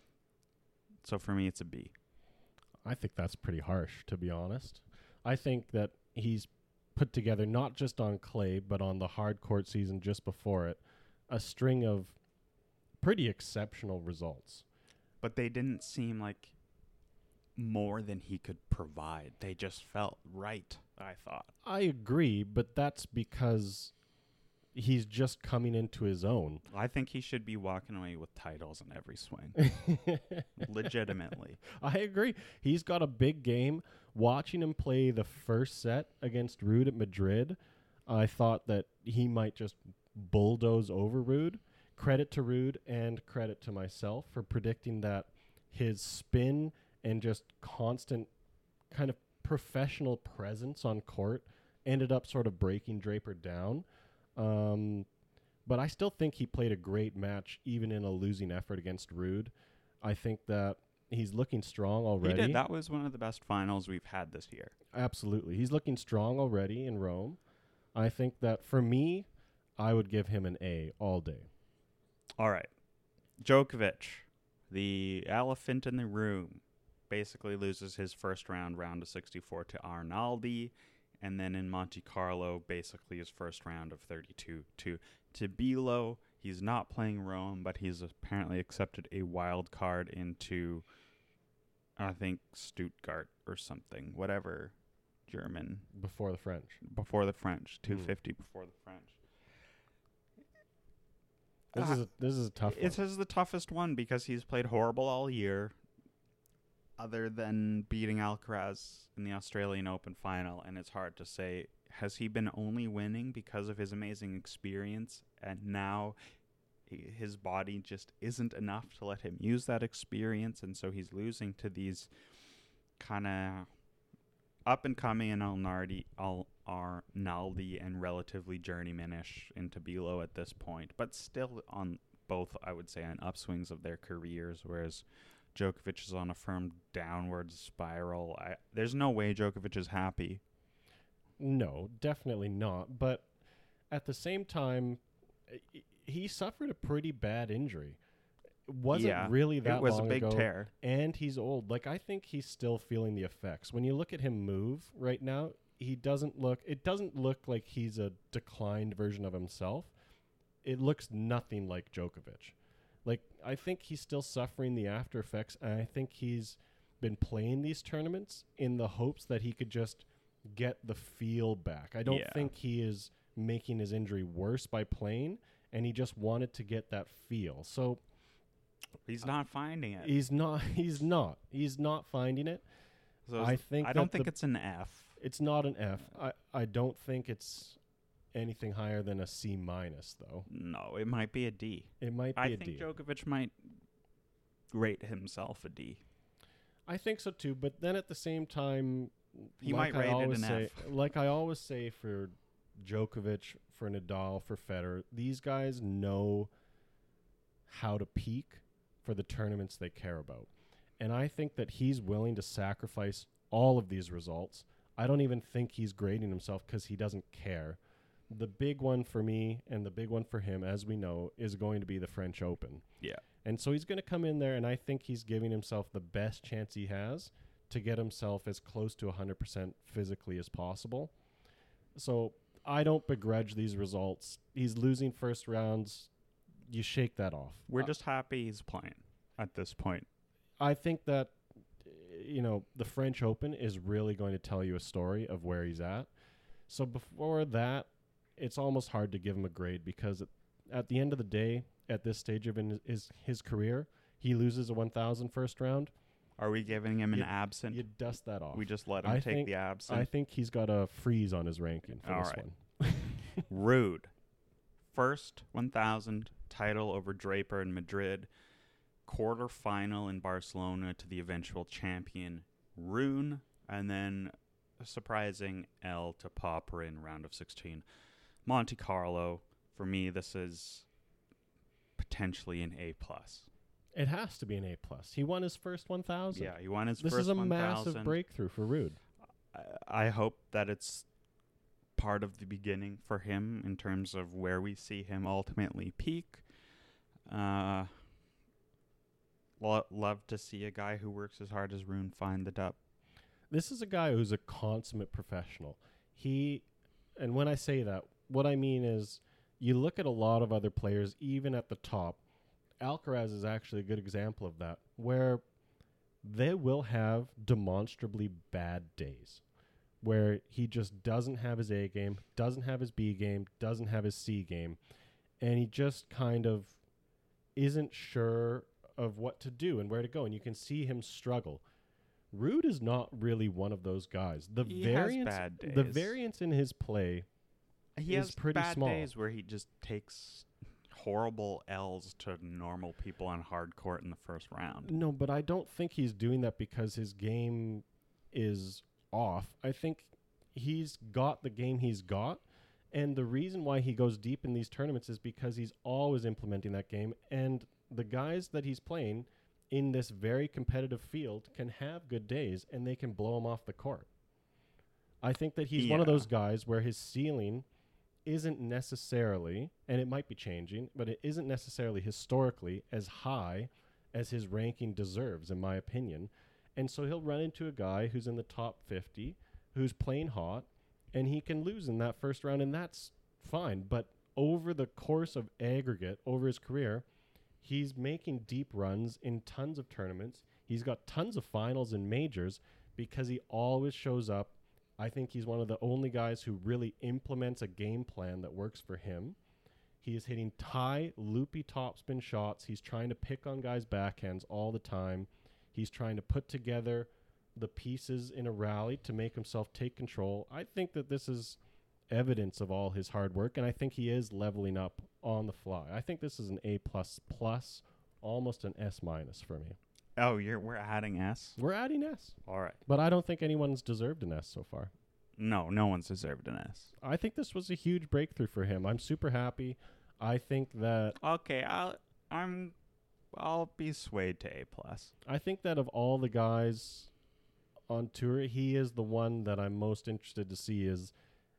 Speaker 2: So for me, it's a B.
Speaker 1: I think that's pretty harsh, to be honest. I think that he's put together, not just on clay, but on the hard court season just before it, a string of pretty exceptional results.
Speaker 2: But they didn't seem like more than he could provide. They just felt right, I thought.
Speaker 1: I agree, but that's because he's just coming into his own.
Speaker 2: I think he should be walking away with titles in every swing. Legitimately.
Speaker 1: I agree. He's got a big game. Watching him play the first set against Ruud at Madrid, I thought that he might just bulldoze over Ruud. Credit to Ruud and credit to myself for predicting that his spin and just constant kind of professional presence on court ended up sort of breaking Draper down. Um, but I still think he played a great match, even in a losing effort against Ruud. I think that he's looking strong already.
Speaker 2: He did. That was one of the best finals we've had this year.
Speaker 1: Absolutely. He's looking strong already in Rome. I think that for me, I would give him an A all day.
Speaker 2: All right. Djokovic, the elephant in the room, basically loses his first round, round of sixty-four, to Arnaldi. And then in Monte Carlo, basically his first round of thirty-two to Tabilo. He's not playing Rome, but he's apparently accepted a wild card into, I think, Stuttgart or something, whatever German.
Speaker 1: Before the French.
Speaker 2: Before the French, two fifty
Speaker 1: Mm.
Speaker 2: before the French.
Speaker 1: This
Speaker 2: Uh,
Speaker 1: is a, this is a tough
Speaker 2: It
Speaker 1: one.
Speaker 2: is the toughest one because he's played horrible all year, other than beating Alcaraz in the Australian Open final, and it's hard to say, has he been only winning because of his amazing experience, and now he, his body just isn't enough to let him use that experience, and so he's losing to these kind of up-and-coming and Arnaldi, Al, Arnaldi and relatively journeymanish in Tabilo at this point, but still on both, I would say, on upswings of their careers, whereas Djokovic is on a firm downward spiral. I, there's no way Djokovic is happy.
Speaker 1: No, definitely not. But at the same time, i- he suffered a pretty bad injury. It wasn't
Speaker 2: Yeah,
Speaker 1: really that
Speaker 2: It was a
Speaker 1: long
Speaker 2: big
Speaker 1: ago,
Speaker 2: tear.
Speaker 1: and he's old. Like, I think he's still feeling the effects. When you look at him move right now, he doesn't look. It doesn't look like he's a declined version of himself. It looks nothing like Djokovic. Like, I think he's still suffering the after effects, and I think he's been playing these tournaments in the hopes that he could just get the feel back. I don't
Speaker 2: Yeah.
Speaker 1: think he is making his injury worse by playing, and he just wanted to get that feel. So
Speaker 2: He's not finding it.
Speaker 1: he's not. He's not. He's not finding it.
Speaker 2: So
Speaker 1: I think
Speaker 2: I don't
Speaker 1: that
Speaker 2: think
Speaker 1: the-
Speaker 2: it's an F.
Speaker 1: It's not an F. I I don't think it's anything higher than a C minus, though.
Speaker 2: No, it might be a D.
Speaker 1: It might be
Speaker 2: I
Speaker 1: a
Speaker 2: think
Speaker 1: D.
Speaker 2: Djokovic might rate himself a D.
Speaker 1: I think so too, but then at the same time,
Speaker 2: He
Speaker 1: like
Speaker 2: might
Speaker 1: I
Speaker 2: rate it
Speaker 1: always
Speaker 2: an
Speaker 1: say,
Speaker 2: F.
Speaker 1: like I always say for Djokovic, for Nadal, for Federer, these guys know how to peak for the tournaments they care about. And I think that he's willing to sacrifice all of these results. I don't even think he's grading himself because he doesn't care. The big one for me and the big one for him, as we know, is going to be the French Open.
Speaker 2: Yeah.
Speaker 1: And so he's going to come in there, and I think he's giving himself the best chance he has to get himself as close to one hundred percent physically as possible. So I don't begrudge these results. He's losing first rounds. You shake that off.
Speaker 2: We're
Speaker 1: Uh,
Speaker 2: just happy he's playing at this point.
Speaker 1: I think that, uh, you know, the French Open is really going to tell you a story of where he's at. So before that, it's almost hard to give him a grade because at, at the end of the day, at this stage of in his, his career, he loses a one thousand first round.
Speaker 2: Are we giving him an
Speaker 1: You-
Speaker 2: absent?
Speaker 1: You dust that off.
Speaker 2: We just let him
Speaker 1: I
Speaker 2: take
Speaker 1: think-
Speaker 2: the absent.
Speaker 1: I think he's got a freeze on his ranking for
Speaker 2: All
Speaker 1: this
Speaker 2: right.
Speaker 1: one.
Speaker 2: Rude. First one thousand title over Draper in Madrid. Quarter final in Barcelona to the eventual champion Rune. And then a surprising L to Popper in round of sixteen. Monte Carlo. For me, this is potentially an A plus.
Speaker 1: It has to be an A plus. He won his first one thousand.
Speaker 2: Yeah, he won his
Speaker 1: This
Speaker 2: first
Speaker 1: is a
Speaker 2: one thousand.
Speaker 1: massive breakthrough for Ruud.
Speaker 2: I, I hope that it's part of the beginning for him in terms of where we see him ultimately peak. Uh, lo- love to see a guy who works as hard as Rune find the dub.
Speaker 1: This is a guy who's a consummate professional. He, and when I say that, what I mean is you look at a lot of other players, even at the top, Alcaraz is actually a good example of that, where they will have demonstrably bad days, where he just doesn't have his A game, doesn't have his B game, doesn't have his C game, and he just kind of isn't sure of what to do and where to go, and you can see him struggle. Ruud is not really one of those guys. The
Speaker 2: He
Speaker 1: variance,
Speaker 2: has bad days.
Speaker 1: the variance in his play
Speaker 2: He
Speaker 1: is
Speaker 2: has
Speaker 1: pretty
Speaker 2: bad
Speaker 1: small.
Speaker 2: days where he just takes horrible L's to normal people on hard court in the first round.
Speaker 1: No, but I don't think he's doing that because his game is off. I think he's got the game he's got, and the reason why he goes deep in these tournaments is because he's always implementing that game, and the guys that he's playing in this very competitive field can have good days, and they can blow him off the court. I think that he's one of
Speaker 2: Yeah.
Speaker 1: those guys where his ceiling isn't necessarily, and it might be changing, but it isn't necessarily historically as high as his ranking deserves, in my opinion. And so he'll run into a guy who's in the top fifty, who's playing hot, and he can lose in that first round, and that's fine. But over the course of aggregate, over his career, he's making deep runs in tons of tournaments. He's got tons of finals and majors because he always shows up. I think he's one of the only guys who really implements a game plan that works for him. He is hitting high, loopy topspin shots. He's trying to pick on guys' backhands all the time. He's trying to put together the pieces in a rally to make himself take control. I think that this is evidence of all his hard work, and I think he is leveling up on the fly. I think this is an A plus plus, almost an S minus for me.
Speaker 2: Oh, you're we're adding S?
Speaker 1: We're adding S,
Speaker 2: All right.
Speaker 1: but I don't think anyone's deserved an S so far.
Speaker 2: No, no one's deserved an S.
Speaker 1: I think this was a huge breakthrough for him. I'm super happy. I think that
Speaker 2: Okay, I'll I'm I'll be swayed to A plus.
Speaker 1: I think that of all the guys on tour, he is the one that I'm most interested to see is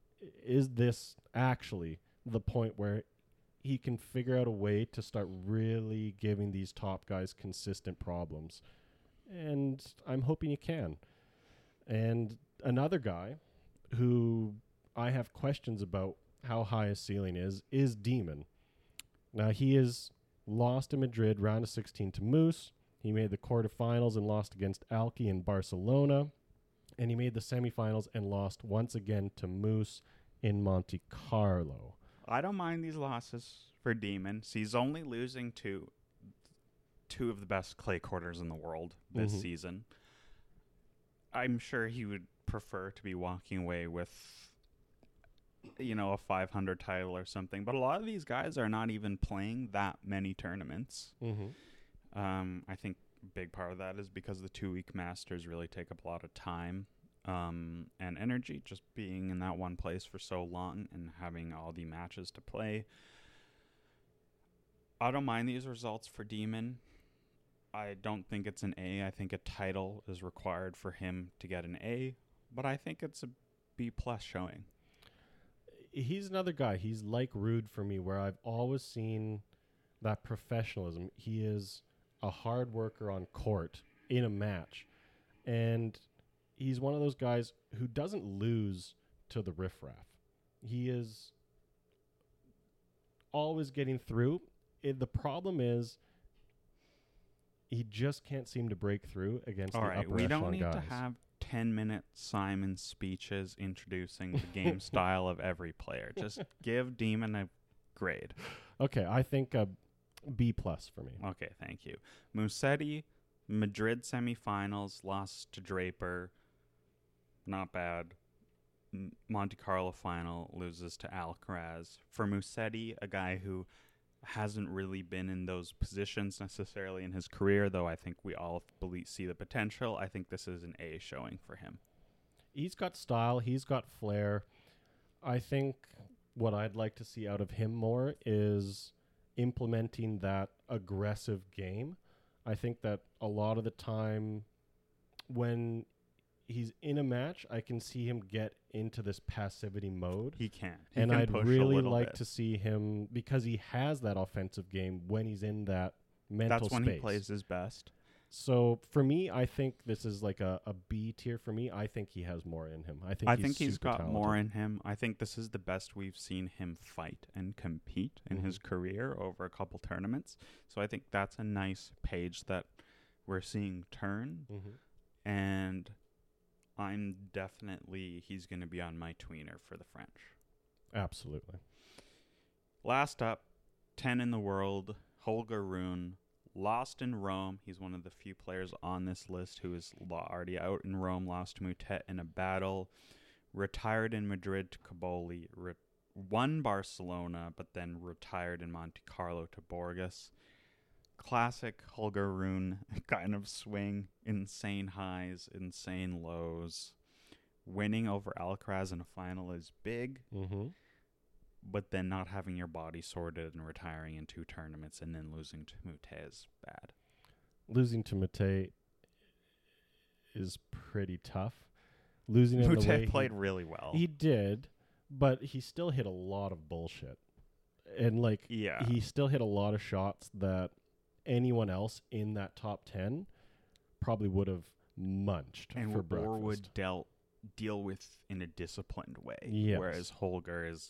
Speaker 1: is this actually the point where he can figure out a way to start really giving these top guys consistent problems. And I'm hoping he can. And another guy who I have questions about how high his ceiling is, is Demon. Now, he is lost in Madrid, round of sixteen to Moose. He made the quarterfinals and lost against Alki in Barcelona. And he made the semifinals and lost once again to Moose in Monte Carlo.
Speaker 2: I don't mind these losses for Demons. He's only losing to two of the best clay quarters in the world this
Speaker 1: Mhm.
Speaker 2: season. I'm sure he would prefer to be walking away with, you know, a five hundred title or something. But a lot of these guys are not even playing that many tournaments.
Speaker 1: Mm-hmm.
Speaker 2: Um, I think a big part of that is because the two-week Masters really take up a lot of time um, and energy, just being in that one place for so long and having all the matches to play. I don't mind these results for Demon. I don't think it's an A. I think a title is required for him to get an A, but I think it's a B plus showing.
Speaker 1: He's another guy. He's like Ruud for me, where I've always seen that professionalism. He is a hard worker on court in a match. And he's one of those guys who doesn't lose to the riffraff. He is always getting through. It, the problem is he just can't seem to break through against
Speaker 2: All
Speaker 1: the
Speaker 2: right,
Speaker 1: upper
Speaker 2: we
Speaker 1: echelon
Speaker 2: don't need
Speaker 1: guys.
Speaker 2: to have ten-minute Simon speeches introducing the game style of every player. Just give Demon a grade.
Speaker 1: Okay, I think a B plus for me.
Speaker 2: Okay, thank you. Musetti, Madrid semifinals, lost to Draper. Not bad. M- Monte Carlo final, loses to Alcaraz. For Musetti, a guy who hasn't really been in those positions necessarily in his career, though I think we all believe, see the potential. I think this is an A showing for him.
Speaker 1: He's got style. He's got flair. I think what I'd like to see out of him more is implementing that aggressive game. I think that a lot of the time when he's in a match, I can see him get into this passivity mode.
Speaker 2: He can. He
Speaker 1: and
Speaker 2: can
Speaker 1: I'd
Speaker 2: push a
Speaker 1: really
Speaker 2: little
Speaker 1: like
Speaker 2: bit.
Speaker 1: to see him, because he has that offensive game when he's in that mental
Speaker 2: That's when
Speaker 1: space.
Speaker 2: he plays his best.
Speaker 1: So for me, I think this is like a, a B tier for me. I think he has more in him. I think
Speaker 2: I
Speaker 1: he's
Speaker 2: think he's
Speaker 1: super
Speaker 2: got
Speaker 1: talented.
Speaker 2: more in him. I think this is the best we've seen him fight and compete in
Speaker 1: Mhm.
Speaker 2: his career over a couple tournaments. So I think that's a nice page that we're seeing turn.
Speaker 1: Mm-hmm.
Speaker 2: And I'm definitely, he's going to be on my tweener for the French.
Speaker 1: Absolutely.
Speaker 2: Last up, ten in the world, Holger Rune. Lost in Rome. He's one of the few players on this list who is lo- already out in Rome. Lost to Moutet in a battle. Retired in Madrid to Caboli. Re- won Barcelona, but then retired in Monte Carlo to Borges. Classic Holger Rune kind of swing. Insane highs, insane lows. Winning over Alcaraz in a final is big.
Speaker 1: Mm-hmm.
Speaker 2: But then not having your body sorted and retiring in two tournaments and then losing to Moutet is bad.
Speaker 1: Losing to Mate is pretty tough. Losing in the way
Speaker 2: Moutet played
Speaker 1: he,
Speaker 2: really well.
Speaker 1: he did, but he still hit a lot of bullshit. And like
Speaker 2: yeah.
Speaker 1: he still hit a lot of shots that anyone else in that top ten probably would have munched
Speaker 2: and
Speaker 1: for
Speaker 2: or
Speaker 1: breakfast.
Speaker 2: would dealt deal with in a disciplined way.
Speaker 1: Yes.
Speaker 2: Whereas Holger is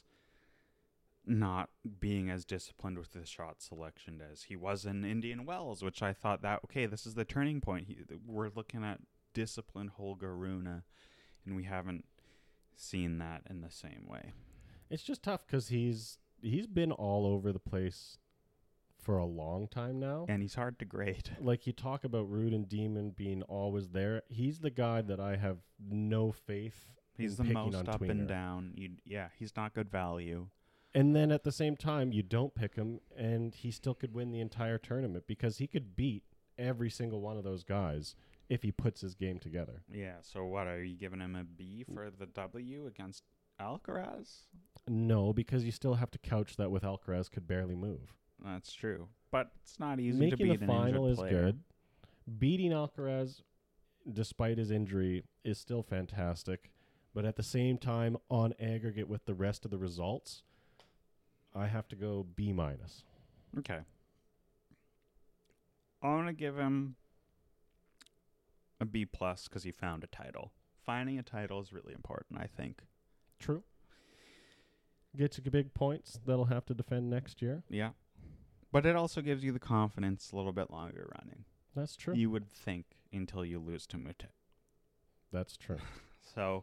Speaker 2: not being as disciplined with his shot selection as he was in Indian Wells, which I thought that, okay, this is the turning point. He, we're looking at disciplined Holger Rune, and we haven't seen that in the same way.
Speaker 1: It's just tough because he's he's been all over the place for a long time now.
Speaker 2: And he's hard to grade.
Speaker 1: Like you talk about Rude and Demon being always there. He's the guy that I have no faith
Speaker 2: He's
Speaker 1: in
Speaker 2: the
Speaker 1: picking
Speaker 2: most
Speaker 1: on
Speaker 2: up
Speaker 1: tweener.
Speaker 2: and down. You, yeah, he's not good value.
Speaker 1: And then at the same time, you don't pick him, and he still could win the entire tournament because he could beat every single one of those guys if he puts his game together.
Speaker 2: Yeah, so what, are you giving him a B for the W against Alcaraz?
Speaker 1: No, because you still have to couch that with Alcaraz could barely move.
Speaker 2: That's true. But it's not easy
Speaker 1: Making
Speaker 2: to beat
Speaker 1: the
Speaker 2: an
Speaker 1: final
Speaker 2: injured
Speaker 1: is
Speaker 2: player.
Speaker 1: good. Beating Alcaraz, despite his injury, is still fantastic. But at the same time, on aggregate with the rest of the results, I have to go B minus.
Speaker 2: Okay. I want to give him a B plus because he found a title. Finding a title is really important, I think.
Speaker 1: True. Gets you big points that'll have to defend next year.
Speaker 2: Yeah. But it also gives you the confidence a little bit longer running.
Speaker 1: That's true.
Speaker 2: You would think until you lose to Moutet.
Speaker 1: That's true.
Speaker 2: So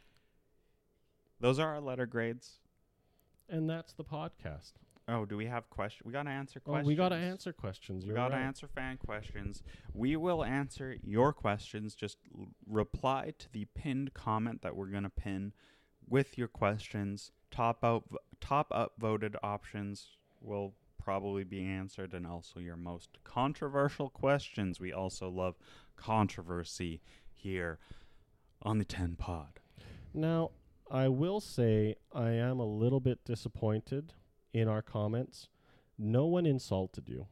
Speaker 2: those are our letter grades.
Speaker 1: And that's the podcast.
Speaker 2: Oh, do we have questions? We got to answer
Speaker 1: Oh,
Speaker 2: questions.
Speaker 1: we got to answer questions.
Speaker 2: We
Speaker 1: You're
Speaker 2: got to
Speaker 1: right.
Speaker 2: answer fan questions. We will answer your questions. Just l- reply to the pinned comment that we're going to pin with your questions. Top out, v- top up voted options will probably be answered, and also your most controversial questions. We also love controversy here on the ten Pod.
Speaker 1: Now, I will say I am a little bit disappointed in our comments. No one insulted you.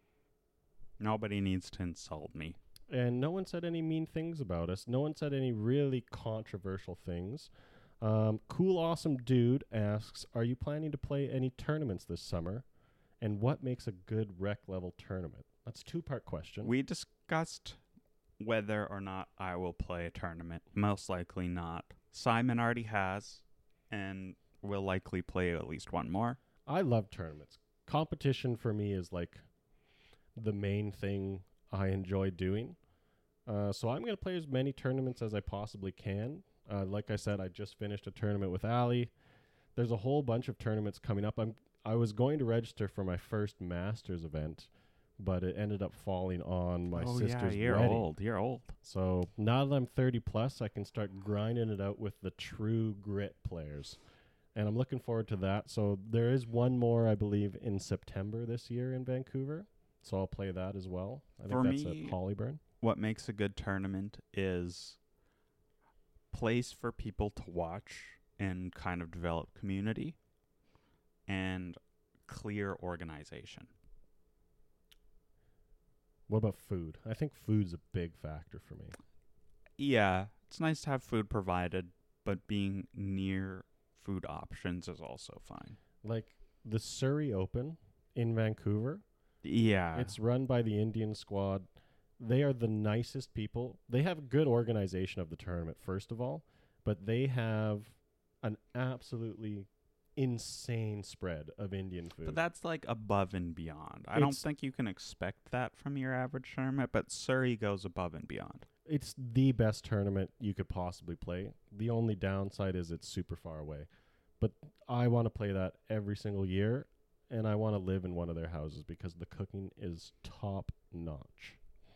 Speaker 2: Nobody needs to insult me.
Speaker 1: And no one said any mean things about us. No one said any really controversial things. Um, cool Awesome Dude asks, are you planning to play any tournaments this summer? And what makes a good rec level tournament? That's a two-part question.
Speaker 2: We discussed whether or not I will play a tournament. Most likely not. Simon already has, and will likely play at least one more.
Speaker 1: I love tournaments. Competition for me is like the main thing I enjoy doing. Uh, so I'm going to play as many tournaments as I possibly can. Uh, like I said, I just finished a tournament with Ali. There's a whole bunch of tournaments coming up. I'm I was going to register for my first Masters event, but it ended up falling on my
Speaker 2: oh
Speaker 1: sister's
Speaker 2: yeah, you're
Speaker 1: wedding.
Speaker 2: old. You're old.
Speaker 1: So now that I'm thirty plus, I can start grinding it out with the true grit players. And I'm looking forward to that. So there is one more, I believe, in September this year in Vancouver. So I'll play that as well. I
Speaker 2: For
Speaker 1: think that's
Speaker 2: me-
Speaker 1: at Hollyburn.
Speaker 2: What makes a good tournament is place for people to watch and kind of develop community and clear organization.
Speaker 1: What about food? I think food's a big factor for me.
Speaker 2: Yeah, it's nice to have food provided, but being near food options is also fine.
Speaker 1: Like the Surrey Open in Vancouver,
Speaker 2: Yeah.
Speaker 1: it's run by the Indian squad. They are the nicest people. They have good organization of the tournament, first of all, but they have an absolutely insane spread of Indian food.
Speaker 2: But that's like above and beyond. I don't
Speaker 1: It's-
Speaker 2: think you can expect that from your average tournament, but Surrey goes above and beyond.
Speaker 1: It's the best tournament you could possibly play. The only downside is it's super far away. But I want to play that every single year, and I want to live in one of their houses because the cooking is top notch.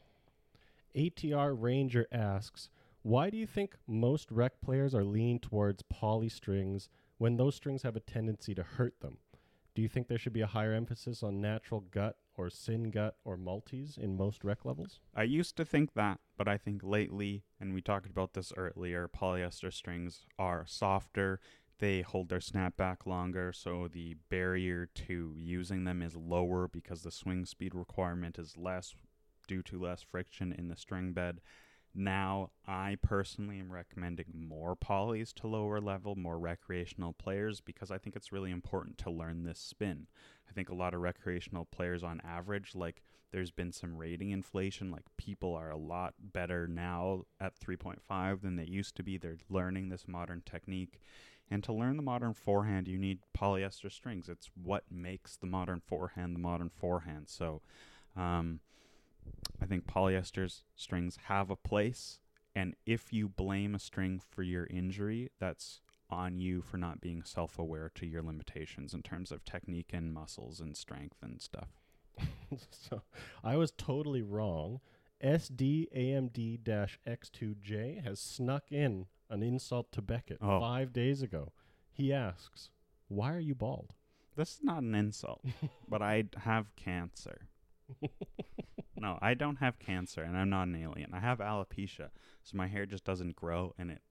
Speaker 1: A T R Ranger asks, why do you think most rec players are leaning towards poly strings when those strings have a tendency to hurt them? Do you think there should be a higher emphasis on natural gut or syn gut or multis in most rec levels?
Speaker 2: I used to think that, but I think lately, and we talked about this earlier, polyester strings are softer. They hold their snapback longer, so the barrier to using them is lower because the swing speed requirement is less due to less friction in the string bed. Now, I personally am recommending more polys to lower level, more recreational players, because I think it's really important to learn this spin. I think a lot of recreational players on average, like there's been some rating inflation, like people are a lot better now at three point five than they used to be. They're learning this modern technique. And to learn the modern forehand, you need polyester strings. It's what makes the modern forehand the modern forehand. So, um, I think polyester strings have a place, and if you blame a string for your injury, that's on you for not being self-aware to your limitations in terms of technique and muscles and strength and stuff.
Speaker 1: So I was totally wrong. S D A M D X two J has snuck in an insult to Beckett
Speaker 2: Oh.
Speaker 1: five days ago. He asks, why are you bald?
Speaker 2: This is not an insult, but I have cancer. No, I don't have cancer, and I'm not an alien. I have alopecia, so my hair just doesn't grow, and it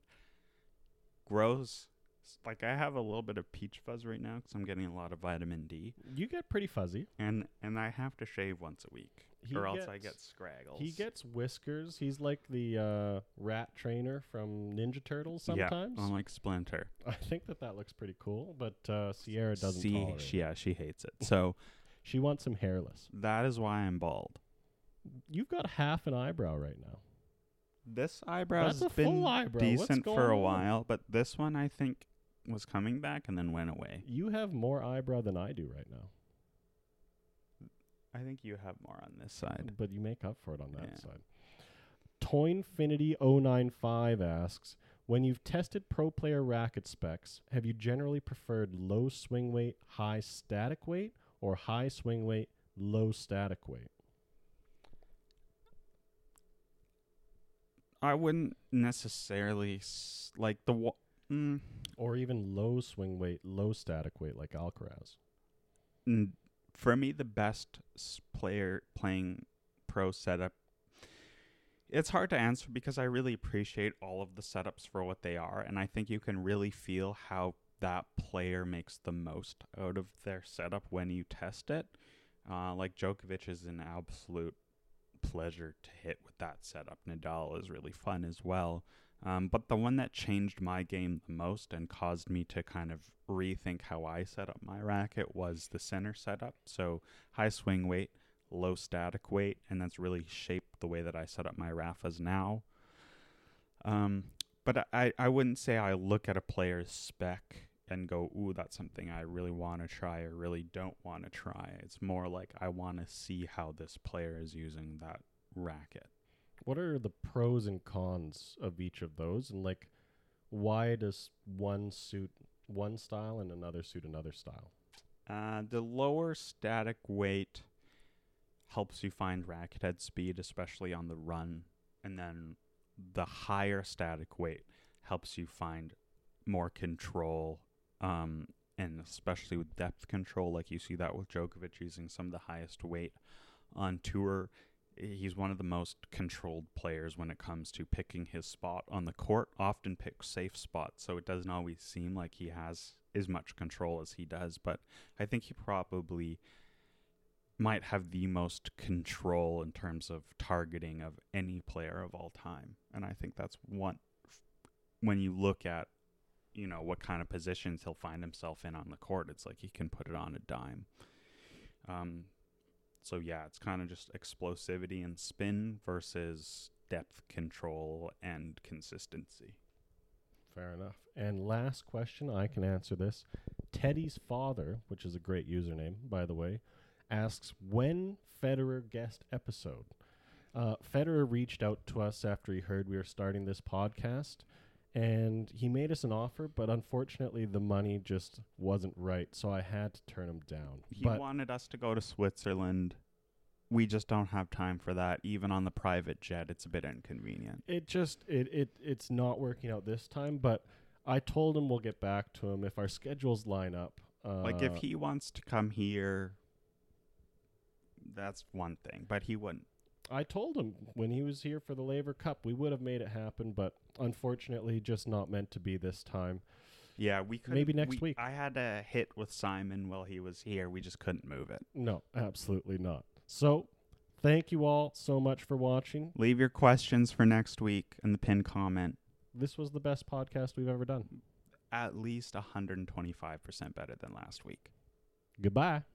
Speaker 2: grows. Like, I have a little bit of peach fuzz right now because I'm getting a lot of vitamin D,
Speaker 1: You get pretty fuzzy.
Speaker 2: and and I have to shave once a week,
Speaker 1: He
Speaker 2: or else I
Speaker 1: gets-
Speaker 2: get scraggles.
Speaker 1: He gets whiskers. He's like the uh, rat trainer from Ninja Turtles sometimes.
Speaker 2: Yeah, I'm like Splinter.
Speaker 1: I think that that looks pretty cool, but uh, Sierra doesn't
Speaker 2: See,
Speaker 1: tolerate
Speaker 2: she,
Speaker 1: it.
Speaker 2: yeah, she hates it. So
Speaker 1: She wants him hairless.
Speaker 2: that is why I'm bald.
Speaker 1: You've got half an eyebrow right now.
Speaker 2: This eyebrow's
Speaker 1: That's a
Speaker 2: been
Speaker 1: full eyebrow. What's
Speaker 2: decent for
Speaker 1: going
Speaker 2: a
Speaker 1: on?
Speaker 2: while, but this one I think was coming back and then went away.
Speaker 1: You have more eyebrow than I do right now,
Speaker 2: I think you have more on this side.
Speaker 1: but you make up for it on that
Speaker 2: Yeah.
Speaker 1: side. Toynfinity oh nine five asks, when you've tested pro player racket specs, have you generally preferred low swing weight, high static weight, or high swing weight, low static weight?
Speaker 2: I wouldn't necessarily s- like the wa- mm,
Speaker 1: Or even low swing weight, low static weight like Alcaraz?
Speaker 2: mm, for me the best s- player playing pro setup. It's hard to answer because I really appreciate all of the setups for what they are, and I think you can really feel how that player makes the most out of their setup when you test it. Uh, like Djokovic is an absolute pleasure to hit with that setup. Nadal is really fun as well. Um, but the one that changed my game the most and caused me to kind of rethink how I set up my racket was the center setup. So high swing weight, low static weight, and that's really shaped the way that I set up my Rafas now. Um, but I, I wouldn't say I look at a player's spec and go, ooh, that's something I really want to try or really don't want to try. It's more like I want to see how this player is using that racket.
Speaker 1: What are the pros and cons of each of those? And like, why does one suit one style and another suit another style?
Speaker 2: Uh, the lower static weight helps you find racket head speed, especially on the run. And then the higher static weight helps you find more control, um, and especially with depth control, like you see that with Djokovic using some of the highest weight on tour. He's one of the most controlled players when it comes to picking his spot on the court, often picks safe spots, so it doesn't always seem like he has as much control as he does, but I think he probably might have the most control in terms of targeting of any player of all time. And I think that's one, when you look at, you know, what kind of positions he'll find himself in on the court, it's like he can put it on a dime. Um, So yeah, it's kind of just explosivity and spin versus depth control and consistency.
Speaker 1: Fair enough. And last question, I can answer this. Teddy's father, which is a great username, by the way, asks, when Federer guest episode? Uh, Federer reached out to us after he heard we were starting this podcast, and he made us an offer, but unfortunately the money just wasn't right, so I had to turn him down.
Speaker 2: He
Speaker 1: but
Speaker 2: wanted us to go to Switzerland. We just don't have time for that. Even on the private jet, it's a bit inconvenient.
Speaker 1: It just it, it it's not working out this time, but I told him we'll get back to him if our schedules line up. Uh,
Speaker 2: Like, if he wants to come here, that's one thing, but he wouldn't.
Speaker 1: I told him when he was here for the Laver Cup, we would have made it happen, but unfortunately just not meant to be this time.
Speaker 2: Yeah, we could
Speaker 1: Maybe next
Speaker 2: we,
Speaker 1: week.
Speaker 2: I had a hit with Simon while he was here. We just couldn't move it.
Speaker 1: No, absolutely not. So, thank you all so much for watching.
Speaker 2: Leave your questions for next week in the pinned comment.
Speaker 1: This was the best podcast we've ever done.
Speaker 2: At least one hundred twenty-five percent better than last week.
Speaker 1: Goodbye.